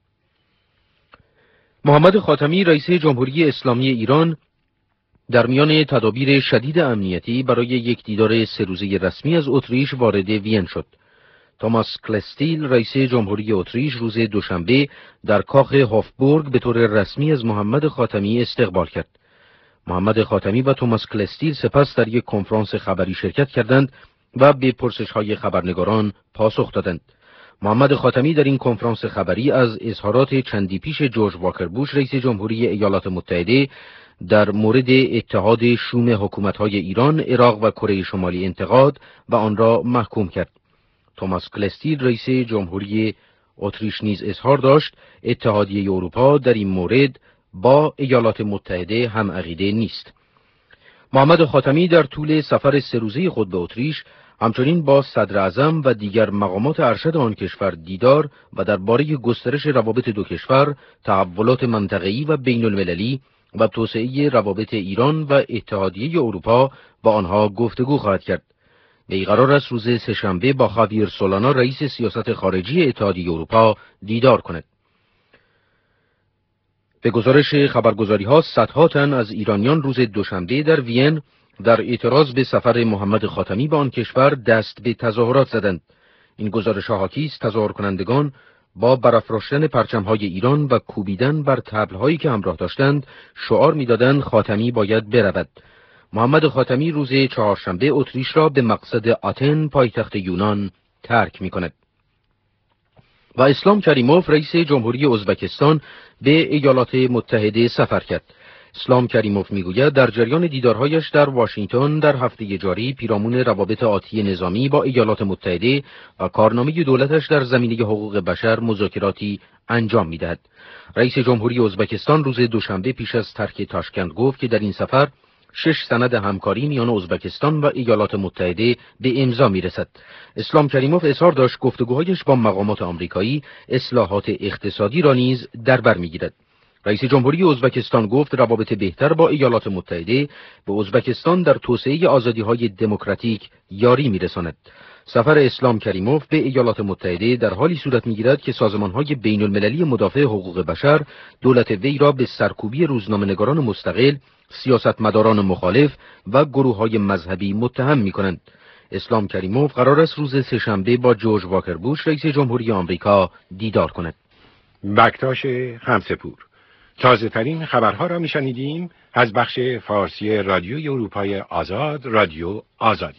محمد خاتمی رئیس جمهوری اسلامی ایران در میان تدابیر شدید امنیتی برای یک دیدار سه روزه رسمی از اتریش وارد وین شد. توماس کلستیل رئیس جمهوری اتریش روز دوشنبه در کاخ هافبورگ به طور رسمی از محمد خاتمی استقبال کرد. محمد خاتمی و توماس کلستیل سپس در یک کنفرانس خبری شرکت کردند و به پرسش‌های خبرنگاران پاسخ دادند. محمد خاتمی در این کنفرانس خبری از اظهارات چندی پیش جورج واکر بوش رئیس جمهوری ایالات متحده در مورد اتحاد شوم حکومت‌های ایران، عراق و کره شمالی انتقاد و آن را محکوم کرد. توماس کلستیل رئیس جمهوری اتریش نیز اظهار داشت اتحادیه اروپا در این مورد با ایالات متحده هم عقیده نیست. محمد خاتمی در طول سفر سه روزه خود به اتریش همچنین با صدر اعظم و دیگر مقامات ارشد آن کشور دیدار و درباره گسترش روابط دو کشور، تحولات منطقه‌ای و بین المللی و توسعه روابط ایران و اتحادیه اروپا با آنها گفتگو خواهد کرد. وی قرار است روز سه‌شنبه با خاویر سولانا رئیس سیاست خارجی اتحادیه اروپا دیدار کند. به گزارش خبرگزاری‌ها صدها تن از ایرانیان روز دوشنبه در وین در اعتراض به سفر محمد خاتمی به آن کشور دست به تظاهرات زدند. این گزارش حاکی است تظاهر کنندگان با برافراشتن پرچم‌های ایران و کوبیدن بر طبل‌هایی که همراه داشتند شعار می‌دادند خاتمی باید برود. محمد خاتمی روز چهارشنبه اتریش را به مقصد آتن پایتخت یونان ترک می‌کند. و اسلام کریموف رئیس جمهوری ازبکستان به ایالات متحده سفر کرد. اسلام کریموف میگوید در جریان دیدارهایش در واشنگتن در هفته جاری پیرامون روابط آتی نظامی با ایالات متحده و کارنامه دولتش در زمینه حقوق بشر مذاکراتی انجام میدهد. رئیس جمهوری ازبکستان روز دوشنبه پیش از ترک تاشکند گفت که در این سفر شش سند همکاری میان ازبکستان و ایالات متحده به امضا میرسد. اسلام کریموف اصرار داشت گفتگوهایش با مقامات آمریکایی اصلاحات اقتصادی را نیز در بر میگیرد. رئیس جمهوری ازبکستان گفت روابط بهتر با ایالات متحده به ازبکستان در توسعه آزادی‌های دموکراتیک یاری می‌رساند. سفر اسلام کریموف به ایالات متحده در حالی صورت می‌گیرد که سازمان‌های بین‌المللی مدافع حقوق بشر دولت وی را به سرکوبی روزنامه‌نگاران مستقل، سیاستمداران مخالف و گروه‌های مذهبی متهم می‌کنند. اسلام کریموف قرار است روز سه‌شنبه با جورج واکر بوش رئیس جمهوری آمریکا دیدار کند. بکتاش خمسپور. تازه ترین خبرها را میشنیدیم از بخش فارسی رادیوی اروپای آزاد، رادیو آزادی.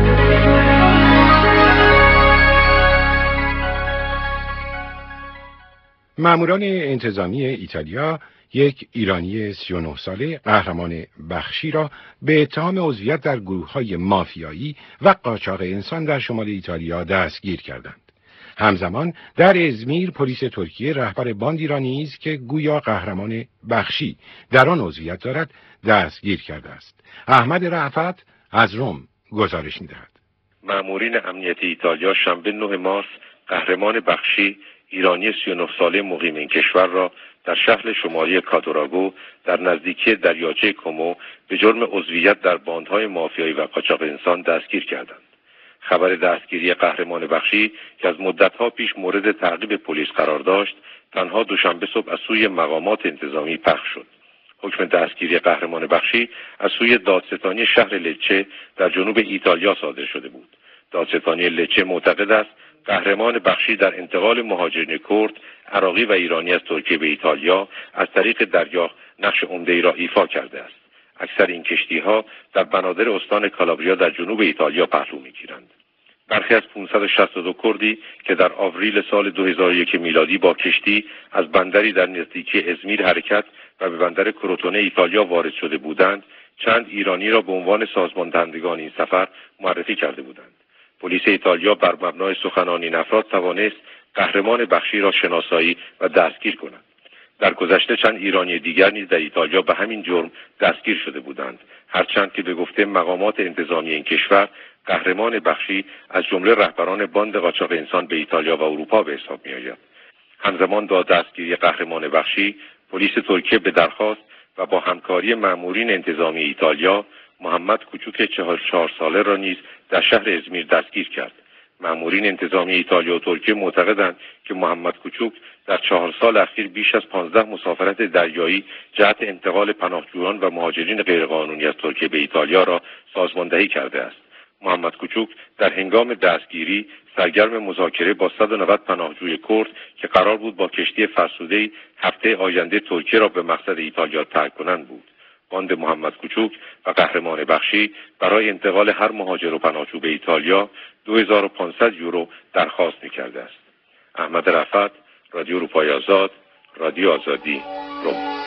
ماموران انتظامی ایتالیا یک ایرانی سی و نه ساله قهرمان بخشی را به اتهام عضویت در گروه‌های مافیایی و قاچاق انسان در شمال ایتالیا دستگیر کردند. همزمان در ازمیر پلیس ترکیه رهبر باندی را نیز که گویا قهرمان بخشی در آن عضویت دارد دستگیر کرده است. احمد رأفت از روم گزارش می‌دهد. مامورین امنیت ایتالیا شنبه نه مارس قهرمان بخشی ایرانی سی و نه ساله مقیم این کشور را در شهر شمالی کاتوراگو در نزدیکی دریاچه کومو به جرم عضویت در باندهای مافیایی و قاچاق انسان دستگیر کردند. خبر دستگیری قهرمان بخشی که از مدت‌ها پیش مورد تعقیب پلیس قرار داشت، تنها دوشنبه صبح از سوی مقامات انتظامی پخش شد. حکم دستگیری قهرمان بخشی از سوی دادستانی شهر لچه در جنوب ایتالیا صادر شده بود. دادستانی لچه معتقد است قهرمان بخشی در انتقال مهاجرین کرد، عراقی و ایرانی از ترکیه به ایتالیا از طریق دریا نقش عمده‌ای را ایفا کرده است. اکثر این کشتی‌ها در بنادر استان کالابریا در جنوب ایتالیا پهلو می‌گیرند. برخی از پانصد و شصت و دو کردی که در آوریل سال دو هزار و یک میلادی با کشتی از بندری در نزدیکی ازمیر حرکت و به بندر کروتونه ایتالیا وارد شده بودند، چند ایرانی را به عنوان سازمان دهندگان این سفر معرفی کرده بودند. پلیس ایتالیا بر مبنای سخنان این افراد توانست قهرمان بخشی را شناسایی و دستگیر کند. در گذشته چند ایرانی دیگر نیز در ایتالیا به همین جرم دستگیر شده بودند، هرچند که به گفته مقامات انتظامی این کشور قهرمان بخشی از جمله رهبران باند قاچاق انسان به ایتالیا و اروپا به حساب می‌آید. همزمان با دستگیری قهرمان بخشی، پلیس ترکیه به درخواست و با همکاری مامورین انتظامی ایتالیا محمد کوچوک چهل و چهار ساله را نیز در شهر ازمیر دستگیر کرد. مامورین انتظامی ایتالیا و ترکیه معتقدند که محمد کوچوک در چهار سال اخیر بیش از پانزده مسافرت دریایی جهت انتقال پناهجویان و مهاجرین غیرقانونی از ترکیه به ایتالیا را سازماندهی کرده است. محمد کوچوک در هنگام دستگیری سرگرم مذاکره با صد و نود پناهجوی کرد که قرار بود با کشتی فرسوده‌ای هفته آینده ترکیه را به مقصد ایتالیا ترک کنند بود. باند محمد کوچوک و قهرمان بخشی برای انتقال هر مهاجر و پناهجو به ایتالیا دو هزار و پانصد یورو درخواست می‌کرده است. احمد رفعت، رادیو اروپای آزاد، رادیو آزادی، روم.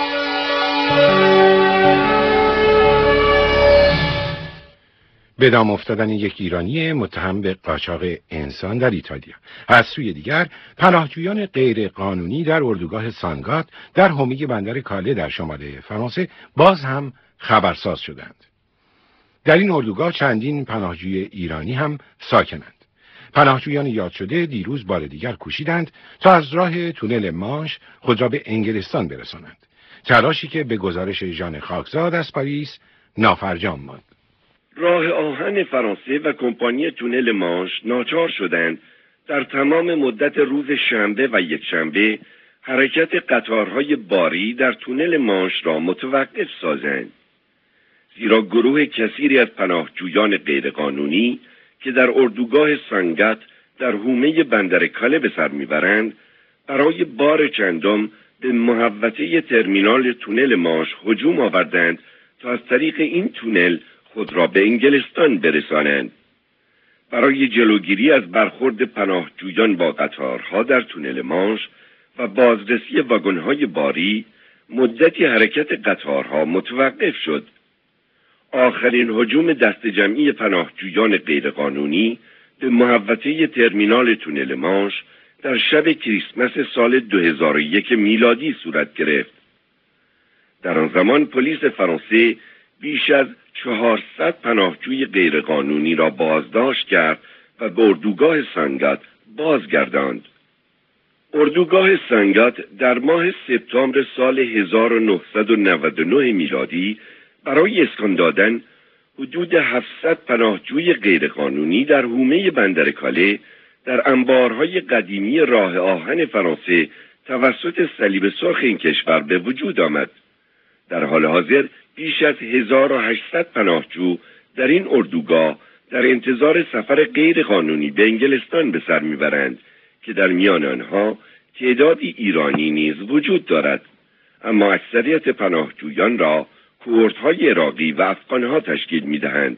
به دام افتادن یک ایرانی متهم به قاچاق انسان در ایتالیا. از سوی دیگر پناهجویان غیر قانونی در اردوگاه سانگات در حومه بندر کاله در شمال فرانسه باز هم خبرساز شدند. در این اردوگاه چندین پناهجوی ایرانی هم ساکنند. پناهجویان یاد شده دیروز بار دیگر کوشیدند تا از راه تونل مانش خود را به انگلستان برسانند. تلاشی که به گزارش ژان خاکزاد از پاریس نافرجام ماند. راه آهن فرانسه و کمپانی تونل مانش ناچار شدند در تمام مدت روز شنبه و یکشنبه حرکت قطارهای باری در تونل مانش را متوقف سازند. زیرا گروه کثیری از پناهجویان غیرقانونی که در اردوگاه سنگت در حومه بندر کاله به سر میبرند برای بار چندم به محوطه ترمینال تونل ماش هجوم آوردند تا از طریق این تونل خود را به انگلستان برسانند. برای جلوگیری از برخورد پناهجویان با قطارها در تونل ماش و بازرسی واگن‌های باری مدتی حرکت قطارها متوقف شد. آخرین هجوم دست جمعی پناهجویان غیرقانونی به محوطه ترمینال تونل ماش در شب کریسمس سال دو هزار و یک میلادی صورت گرفت. در آن زمان پلیس فرانسه بیش از چهارصد پناهجوی غیرقانونی را بازداشت کرد و به اردوگاه سنگت بازگرداند. اردوگاه سنگت در ماه سپتامبر سال هزار و نهصد و نود و نه میلادی برای اسکان دادن حدود هفتصد پناهجوی غیرقانونی در حومه بندر کاله در انبارهای قدیمی راه آهن فرانسه توسط صلیب سرخ این کشور به وجود آمد. در حال حاضر بیش از هزار و هشتصد پناهجو در این اردوگاه در انتظار سفر غیرقانونی به انگلستان به سر میبرند که در میان آنها تعدادی ایرانی نیز وجود دارد، اما اکثریت پناهجویان را کوردهای عراقی و افغانها تشکیل میدهند.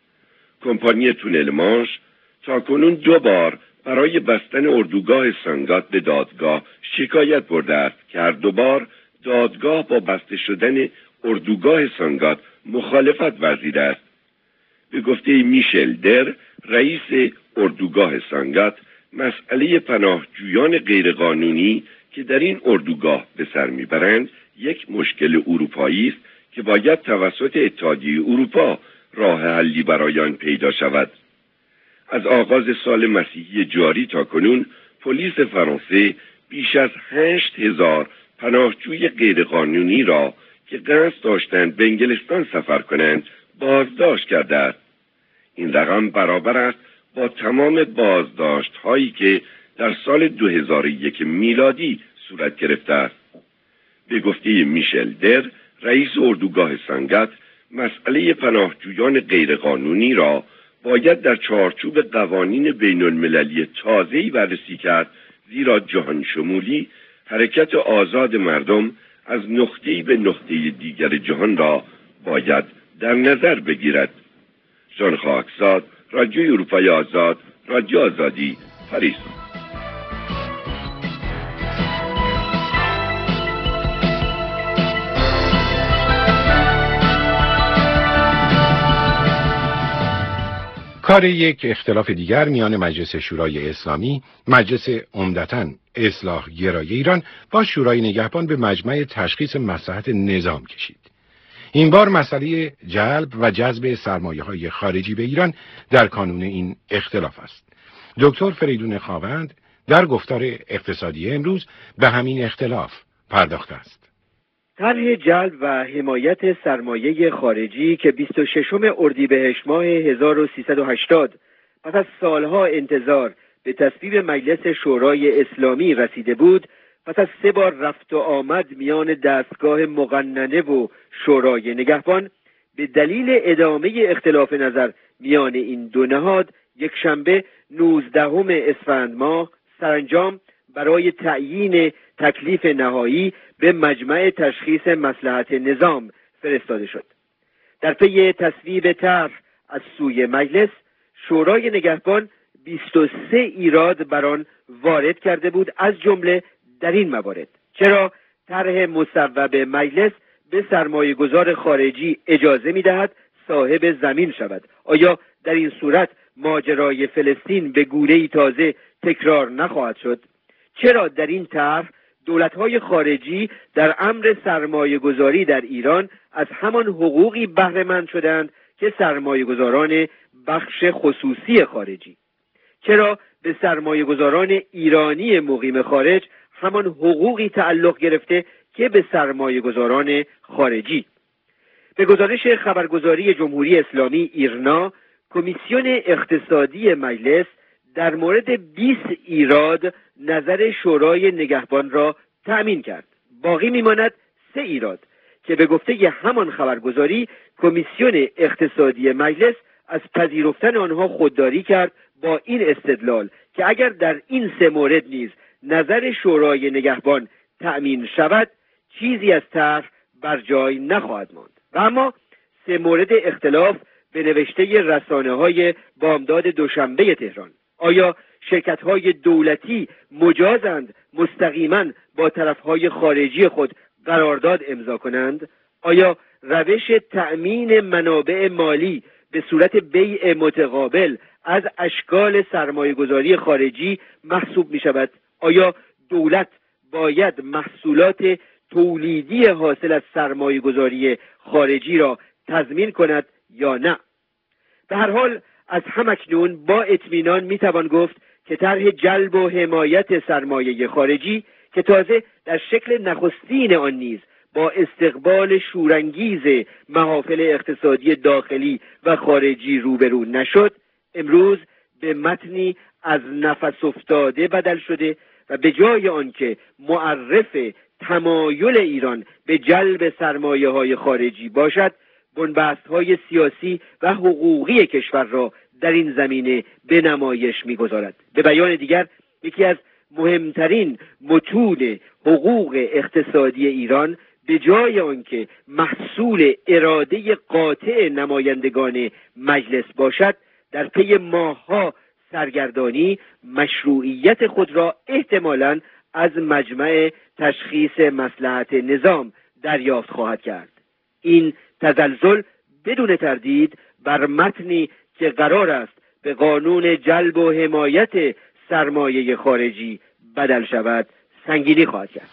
کمپانی تونل ماش تاکنون دو بار برای بستن اردوگاه سنگات به دادگاه شکایت برده است که هر دو بار دادگاه با بسته شدن اردوگاه سنگات مخالفت ورزیده است. به گفته میشل در، رئیس اردوگاه سنگات، مسئله پناهجویان غیرقانونی که در این اردوگاه به سر میبرند یک مشکل اروپایی است که باید توسط اتحادیه اروپا راه حلی برای آن پیدا شود. از آغاز سال مسیحی جاری تا کنون پلیس فرانسه بیش از هشت هزار پناهجوی غیرقانونی را که قصد داشتند به انگلستان سفر کنند بازداشت کرده است. این رقم برابر است با تمام بازداشت هایی که در سال دو هزار و یک میلادی صورت گرفته است. به گفته میشل در، رئیس اردوگاه سنگت، مسئله پناهجویان غیرقانونی را باید در چارچوب قوانین بین المللی تازه‌ای بررسی کرد، زیرا جهان شمولی حرکت آزاد مردم از نقطه‌ای به نقطه دیگر جهان را باید در نظر بگیرد. جان خاکزاد، رادیوی اروپای آزاد، رادیو آزادی، پاریس. کار یک اختلاف دیگر میان مجلس شورای اسلامی، مجلس عمدتاً اصلاح گرای ایران با شورای نگهبان به مجمع تشخیص مصلحت نظام کشید. این بار مسئله جلب و جذب سرمایه‌های خارجی به ایران در کانون این اختلاف است. دکتر فریدون خاوند در گفتار اقتصادی امروز به همین اختلاف پرداخته است. طرح جلب و حمایت سرمایه خارجی که بیست و ششم اردیبهشت ماه هزار و سیصد و هشتاد پس از سالها انتظار به تصویب مجلس شورای اسلامی رسیده بود، پس از سه بار رفت و آمد میان دستگاه مقننه و شورای نگهبان، به دلیل ادامه اختلاف نظر میان این دو نهاد یک شنبه نوزدهم اسفند ماه سرانجام برای تعیین تکلیف نهایی به مجمع تشخیص مصلحت نظام فرستاده شد. در پی تصویب طرح از سوی مجلس، شورای نگهبان بیست و سه ایراد بر آن وارد کرده بود، از جمله در این موارد: چرا طرح مصوب مجلس به سرمایه گذار خارجی اجازه می‌دهد صاحب زمین شود؟ آیا در این صورت ماجرای فلسطین به گونه‌ای تازه تکرار نخواهد شد؟ چرا در این طرح دولت‌های خارجی در امر سرمایه گذاری در ایران از همان حقوقی بهره مند شدند که سرمایه گذاران بخش خصوصی خارجی؟ چرا به سرمایه گذاران ایرانی مقیم خارج همان حقوقی تعلق گرفته که به سرمایه گذاران خارجی؟ به گزارش خبرگزاری جمهوری اسلامی ایرنا، کمیسیون اقتصادی مجلس در مورد بیست ایراد نظر شورای نگهبان را تأمین کرد. باقی میماند سه ایراد. که به گفته همان خبرگزاری کمیسیون اقتصادی مجلس از پذیرفتن آنها خودداری کرد با این استدلال که اگر در این سه مورد نیز نظر شورای نگهبان تأمین شود چیزی از طرح بر جای نخواهد ماند. و اما سه مورد اختلاف به نوشته رسانه‌های بامداد دوشنبه تهران: آیا شرکت‌های دولتی مجازند مستقیما با طرف‌های خارجی خود قرارداد امضا کنند؟ آیا روش تأمین منابع مالی به صورت بیع متقابل از اشکال سرمایه‌گذاری خارجی محسوب می‌شود؟ آیا دولت باید محصولات تولیدی حاصل از سرمایه‌گذاری خارجی را تضمین کند یا نه؟ به هر حال از همکنون با اطمینان میتوان گفت که طرح جلب و حمایت سرمایه خارجی که تازه در شکل نخستین آن نیز با استقبال شورانگیز محافل اقتصادی داخلی و خارجی روبرو نشد، امروز به متنی از نفس افتاده بدل شده و به جای آنکه معرف تمایل ایران به جلب سرمایه‌های خارجی باشد، بنبست‌های سیاسی و حقوقی کشور را در این زمینه به نمایش می‌گذارد. به بیان دیگر، یکی از مهمترین متون حقوق اقتصادی ایران به جای آنکه محصول اراده قاطع نمایندگان مجلس باشد، در طی ماه‌ها سرگردانی مشروعیت خود را احتمالاً از مجمع تشخیص مصلحت نظام دریافت خواهد کرد. این تزلزل بدون تردید بر متنی که قرار است به قانون جلب و حمایت سرمایه خارجی بدل شود سنگینی خواهد کرد.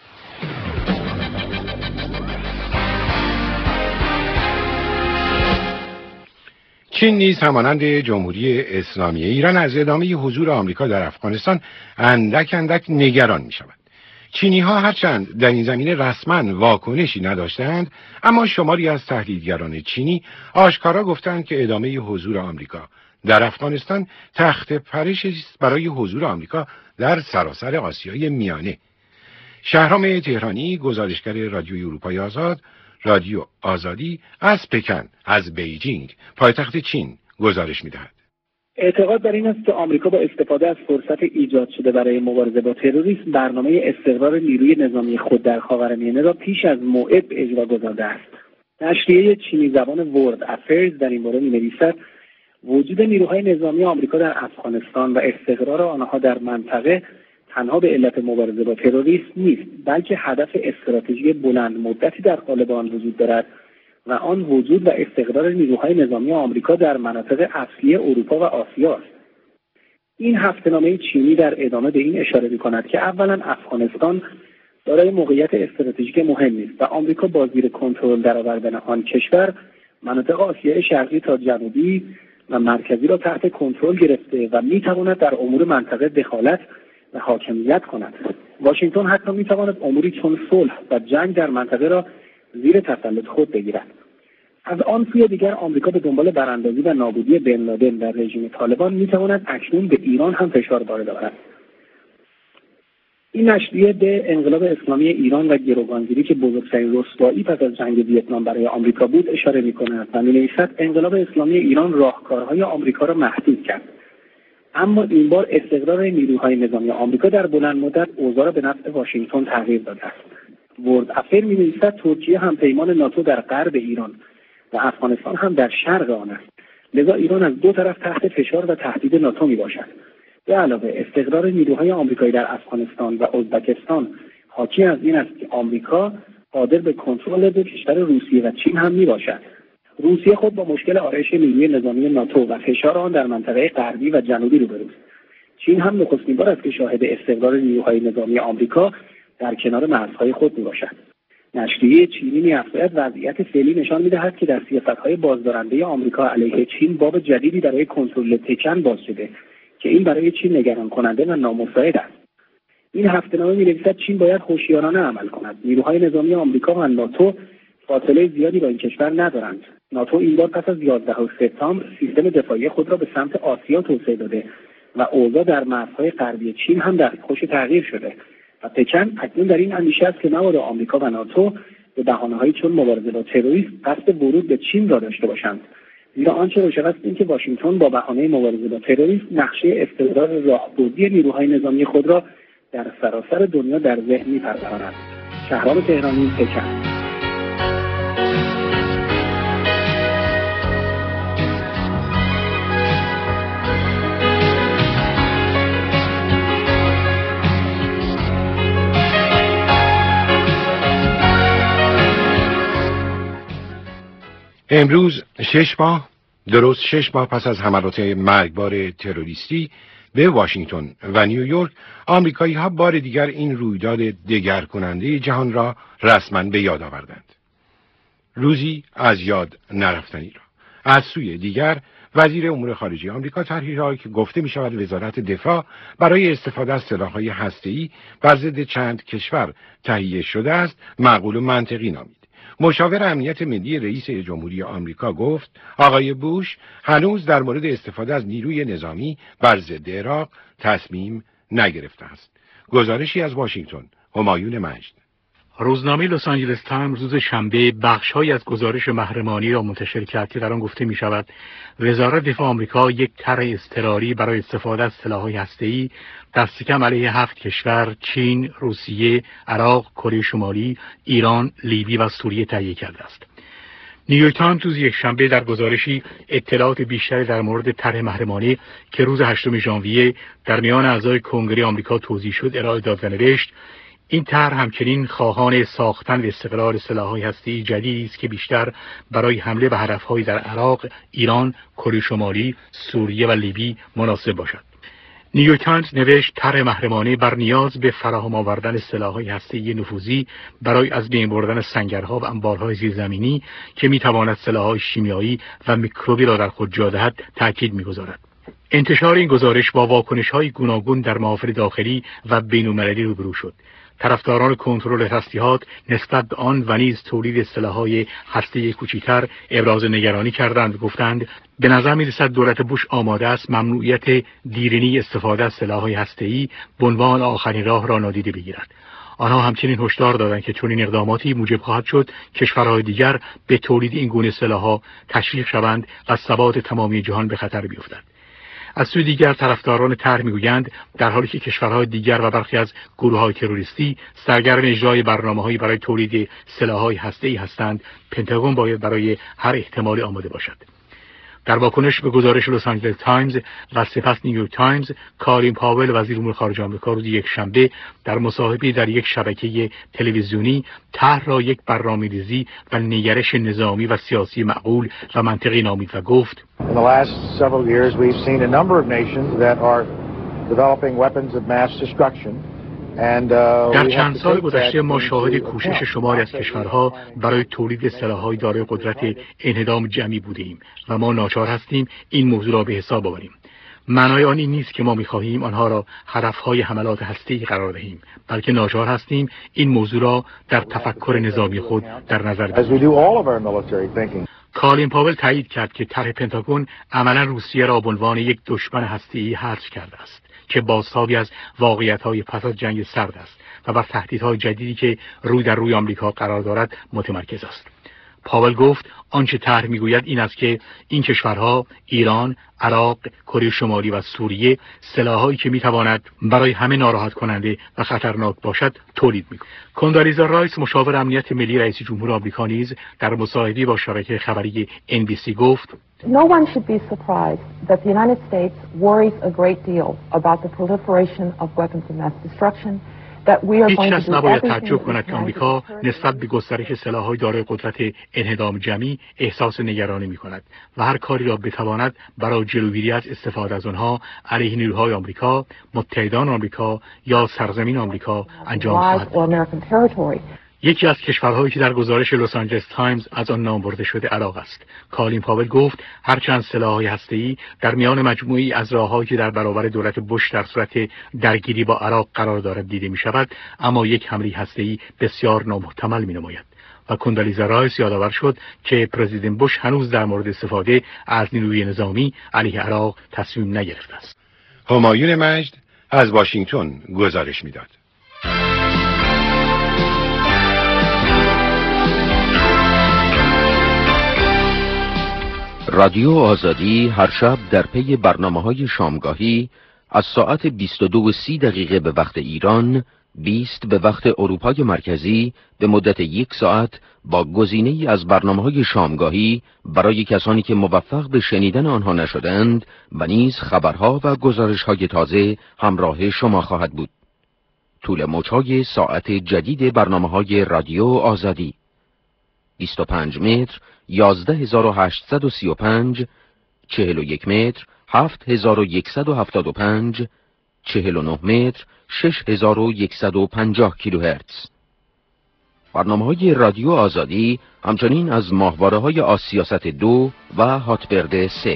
چین نیز همانند جمهوری اسلامی ایران از ادامه حضور آمریکا در افغانستان اندک اندک نگران می شود. چینی ها هرچند در این زمینه رسما واکنشی نداشتند، اما شماری از تحلیلگران چینی آشکارا گفتند که ادامه حضور آمریکا در افغانستان تخت پرشی است برای حضور آمریکا در سراسر آسیای میانه. شهرام تهرانی، گزارشگر رادیوی اروپای آزاد، رادیو آزادی، از پکن، از بیجینگ، پایتخت چین، گزارش می‌دهد. اعتقاد بر این است که آمریکا با استفاده از فرصت ایجاد شده برای مبارزه با تروریسم برنامه استقرار نیروی نظامی خود در خاورمیانه را پیش از موعد به اجرا گذارده است. نشریه چینی زبان ورلد افیرز در این باره می‌نویسد وجود نیروهای نظامی آمریکا در افغانستان و استقرار آنها در منطقه تنها به علت مبارزه با تروریسم نیست، بلکه هدف استراتژی بلند مدتی در قالب آن وجود دارد و آن وجود و استقرار نیروهای نظامی آمریکا در مناطق اصلی اروپا و آسیا است. این هفته‌نامه چینی در ادامه به این اشاره می‌کند که اولا افغانستان دارای موقعیت استراتژیک مهمی است و آمریکا با زیر کنترل درآوردن آن کشور مناطق آسیای شرقی تا جنوبی و مرکزی را تحت کنترل گرفته و می‌تواند در امور منطقه دخالت و حاکمیت کند. واشنگتن حتی می‌تواند اموری چون صلح و جنگ در منطقه را زیر تسلط خود بگیرد. از آن سوی دیگر آمریکا به دنبال براندازی و نابودی بن لادن در رژیم طالبان می‌تواند اکنون به ایران هم فشار وارد آورد. این نشریه به انقلاب اسلامی ایران و گروگانگیری که بزرگترین رسوایی پس از جنگ ویتنام برای آمریکا بود اشاره می‌کند و می‌نویسد انقلاب اسلامی ایران راهکارهای آمریکا را محدود کرد، اما این بار استقرار نیروهای نظامی آمریکا در بلند مدت اوضاع را به نفع واشنگتن تغییر داده است. ورد افیر می‌نویسد ترکیه هم پیمان ناتو در غرب ایران و افغانستان هم در شرق آن است، لذا ایران از دو طرف تحت فشار و تهدید ناتو میباشد. به علاوه استقرار نیروهای آمریکایی در افغانستان و ازبکستان حاکی از این است که آمریکا قادر به کنترل دو کشور روسیه و چین هم میباشد. روسیه خود با مشکل آرایش نیروی نظامی ناتو و فشار آن در منطقه غربی و جنوبی روبروست. چین هم نخستین بار است که شاهد استقرار نیروهای نظامی آمریکا در کنار مرزهای خود میباشد. نشریه چینی می‌افزاید وضعیت فعلی نشان می‌دهد که در سیاست‌های بازدارنده آمریکا علیه چین باب جدیدی برای کنترل پکن باز شده که این برای چین نگران کننده و نامساعد است. این هفته‌نامه می‌نویسد چین باید هوشیارانه عمل کند. نیروهای نظامی آمریکا و ناتو فاصله زیادی با این کشور ندارند. ناتو این بار پس از یازدهم سپتامبر سیستم دفاعی خود را به سمت آسیا توسعه داده و اوضاع در مرزهای غربی چین هم در خوش تغییر شده و پکن اکنون در این اندیشه است که مبادا آمریکا و ناتو به بهانه‌هایی چون مبارزه با تروریسم قصد ورود به چین را داشته باشند. زیرا آنچه روشن است این که واشنگتن با بهانه مبارزه با تروریسم نقشه استقرار راهبردی نیروهای نظامی خود را در سراسر دنیا در ذهن می‌پرورند. شهرام تهرانی، پکن. امروز شش ماه درست شش ماه پس از حملات مرگبار تروریستی به واشنگتن و نیویورک، آمریکایی ها بار دیگر این رویداد دگر کننده جهان را رسما به یاد آوردند. روزی از یاد نرفتنی را. از سوی دیگر وزیر امور خارجه آمریکا طرحی را که گفته می شود وزارت دفاع برای استفاده از سلاح‌های هسته‌ای بر ضد چند کشور تهیه شده است معقول و منطقی نامید. مشاور امنیت ملی رئیس جمهوری آمریکا گفت آقای بوش هنوز در مورد استفاده از نیروی نظامی بر ضد عراق تصمیم نگرفته است. گزارشی از واشنگتن، همایون مجد. روزنامه لس آنجلس تایمز روز شنبه بخش‌هایی از گزارش محرمانه را منتشر کرد که در آن گفته می شود وزارت دفاع آمریکا یک طرح اضطراری برای استفاده از سلاح‌های هسته‌ای دست کم علیه هفت کشور چین، روسیه، عراق، کره شمالی، ایران، لیبی و سوریه تهیه کرده است. نیویورک تایمز روز یک شنبه در گزارشی اطلاعات بیشتری در مورد طرح محرمانه که روز هشتم ژانویه در میان اعضای کنگره آمریکا توضیح شد ارائه داد و نوشت این طرح همچنین خواهان ساختن و استقرار سلاح‌های هسته‌ای جدیدی است که بیشتر برای حمله به هدف‌های در عراق، ایران، کره شمالی، سوریه و لیبی مناسب باشد. نیویورک تایمز نوشت طرح محرمانه بر نیاز به فراهم آوردن سلاح‌های هسته‌ای نفوذی برای از بین بردن سنگرها و انبارهای زیرزمینی که می‌تواند سلاح‌های شیمیایی و میکروبی را در خود جا دهد تأکید می‌گذارد. انتشار این گزارش با واکنش‌های گوناگون در محافل داخلی و بین‌المللی روبرو شد. طرفداران کنترل تسلیحات نسبت به آن و نیز تولید سلاح‌های هسته‌ای کوچکتر ابراز نگرانی کردند و گفتند به نظر می‌رسد دولت بوش آماده است ممنوعیت دیرینی استفاده از سلاح‌های هسته‌ای به عنوان آخرین راه را نادیده بگیرد. آنها همچنین هشدار دادند که چنین اقداماتی موجب خواهد شد کشورهای دیگر به تولید این گونه سلاح‌ها تشویق شوند و ثبات تمامی جهان به خطر بیفتد. از سوی دیگر طرفداران طرح میگویند در حالی که کشورهای دیگر و برخی از گروه‌های تروریستی سرگرم اجرای برنامه‌هایی برای تولید سلاح‌های هسته‌ای هستند، پنتاگون باید برای هر احتمالی آماده باشد. در واکنش به گزارش لس آنجلس تایمز و سپس نیویورک تایمز، کالین پاول وزیر امور خارجه آمریکا روز یک شنبه در مصاحبه‌ای در یک شبکه تلویزیونی طرح را یک برنامه‌ریزی و نگرش نظامی و سیاسی معقول و منطقی نامید و گفت In the last several years we've seen a number of nations that are developing weapons of mass destruction. در چند سال گذشته ما شاهد کوشش شماری از کشورها برای تولید سلاح‌های دارای قدرت انهدام جمعی بودیم و ما ناچار هستیم این موضوع را به حساب آوریم. معنای آن این نیست که ما می‌خواهیم آنها را هدف‌های حملات هسته‌ای قرار دهیم، بلکه ناچار هستیم این موضوع را در تفکر نظامی خود در نظر بگیریم. کالین پاول تایید کرد که طرح پنتاگون عملاً روسیه را به عنوان یک دشمن هسته‌ای حذف کرده است که بازتابی از واقعیت‌های پس از جنگ سرد است و بر تهدیدهای جدیدی که روی در روی آمریکا قرار دارد متمرکز است. پاول گفت آنچه طرح میگوید این است که این کشورها ایران، عراق، کره شمالی و سوریه سلاح‌هایی که میتواند برای همه ناراحت کننده و خطرناک باشد تولید می‌کنند. کندالیزا رایس مشاور امنیت ملی رئیس جمهور آمریکا نیز در مصاحبه‌ای با شبکه خبری ان بی سی گفت No one should be surprised that the United States worries a great deal about the proliferation of weapons of mass destruction. هیچ کس نباید تعجب کند که آمریکا نسبت به گسترش سلاح‌های دارای قدرت انهدام جمعی احساس نگرانی می‌کند و هر کاری را بتواند برای جلوگیری از استفاده از آنها علیه نیروهای آمریکا، متحدان آمریکا یا سرزمین آمریکا انجام خواهد داد. یکی از کشورهایی که در گزارش لس آنجلس تایمز از آن نام برده شده عراق است. کالین پاول گفت هرچند سلاح‌های هسته‌ای در میان مجموعی از راه‌هایی که در برابر دولت بوش در صورت درگیری با عراق قرار دارد دیده می‌شود، اما یک حمله هسته‌ای بسیار نامحتمل می‌نماید. و کندالیزا رایس یادآور شد که پرزیدنت بوش هنوز در مورد استفاده از نیروی نظامی علیه عراق تصمیم نگرفته است. همایون مجد از واشنگتن گزارش می‌داد. رادیو آزادی هر شب در پی برنامه‌های شامگاهی از ساعت بیست و دو و سی دقیقه به وقت ایران، بیست به وقت اروپای مرکزی به مدت یک ساعت با گزینه‌ای از برنامه‌های شامگاهی برای کسانی که موفق به شنیدن آنها نشدند و نیز خبرها و گزارش‌های تازه همراه شما خواهد بود. طول موج‌های ساعت جدید برنامه‌های رادیو آزادی: بیست و پنج متر یازده هزار و هشتصد و سی و پنج، چهل و یک متر هفت هزار و صد و هفتاد و پنج، چهل و نه متر شش هزار و صد و پنجاه کیلوهرتز. برنامه‌های رادیو آزادی همچنین از ماهواره‌های آسیاست دو و هاتبرد سه.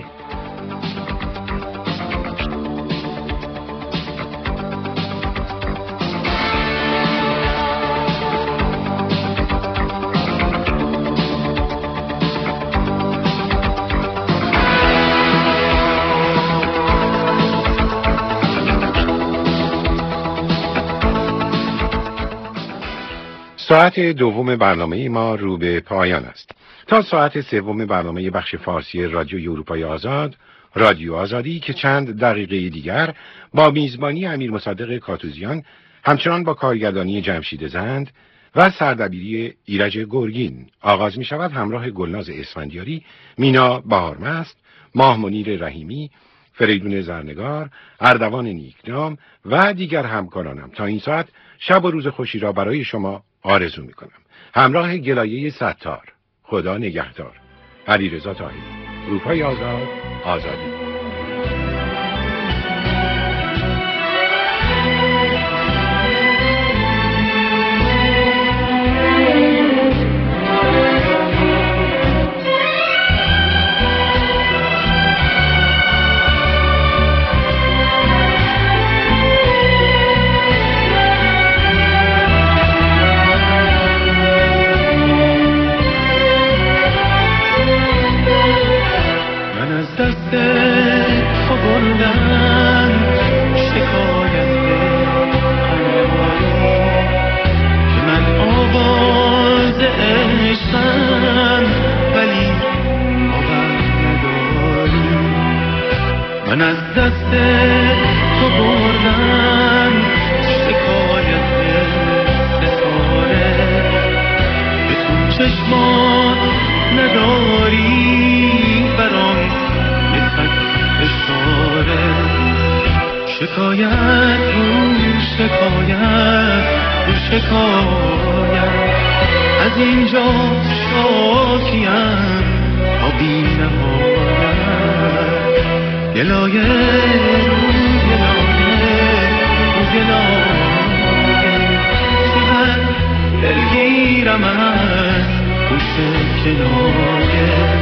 ساعت دوم برنامه ما رو به پایان است. تا ساعت سوم برنامه بخش فارسی رادیوی اروپای آزاد، رادیو آزادی، که چند دقیقه دیگر با میزبانی امیر مصدق کاتوزیان همچنان با کارگردانی جمشید زند و سردبیری ایرج گرگین آغاز می شود، همراه گلناز اسفندیاری، مینا بهارمست، ماه منیر رحیمی، فریدون زرنگار، اردوان نیکنام و دیگر همکارانم تا این ساعت شب و روز خوشی را برای شما آرزو می کنم. همراه گلایه ستار. خدا نگهدار. علیرضا طاهری. اروپای آزاد، آزادی. من از دست تو بردم شکایت ستاره، به تو چشمان نداری برام یه تک اشاره، شکایت رو شکایت رو شکایت، از اینجا شاکیم تا بی نهایت، گلایه رو گلایه رو گلایه، چقدر دلگیرم از پشت کنایه.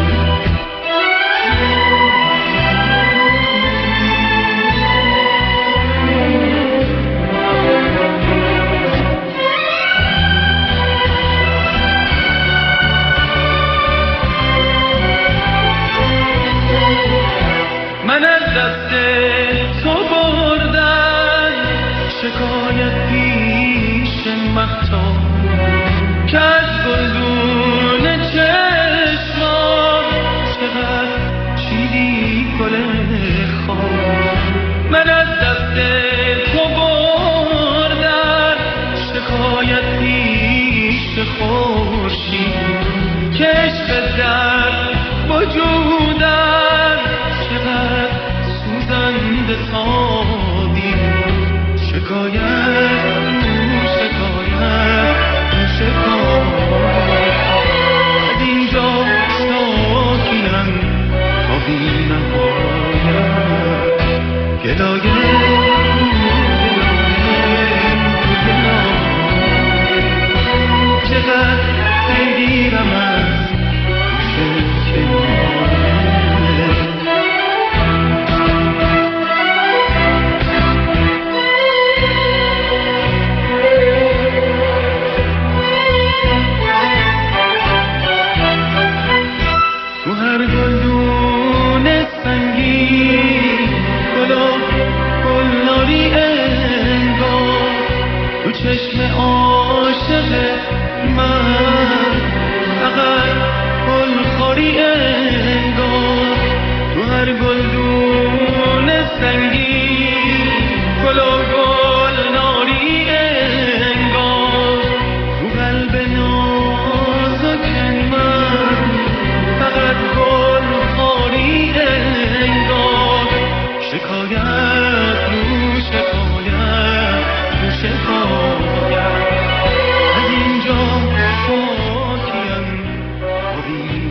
من از دست تو بردن شکایت پیش مهتاب، که از گلدون چشمام چقدر چیدی گل خواب. من از دست تو بردن شکایت پیش خورشید، که عشق در وجودم چقدر سوزنده خوابی، شکایت رو شکایت رو شکایت، از اینجا شاکیم تا بی نهایت، گلایه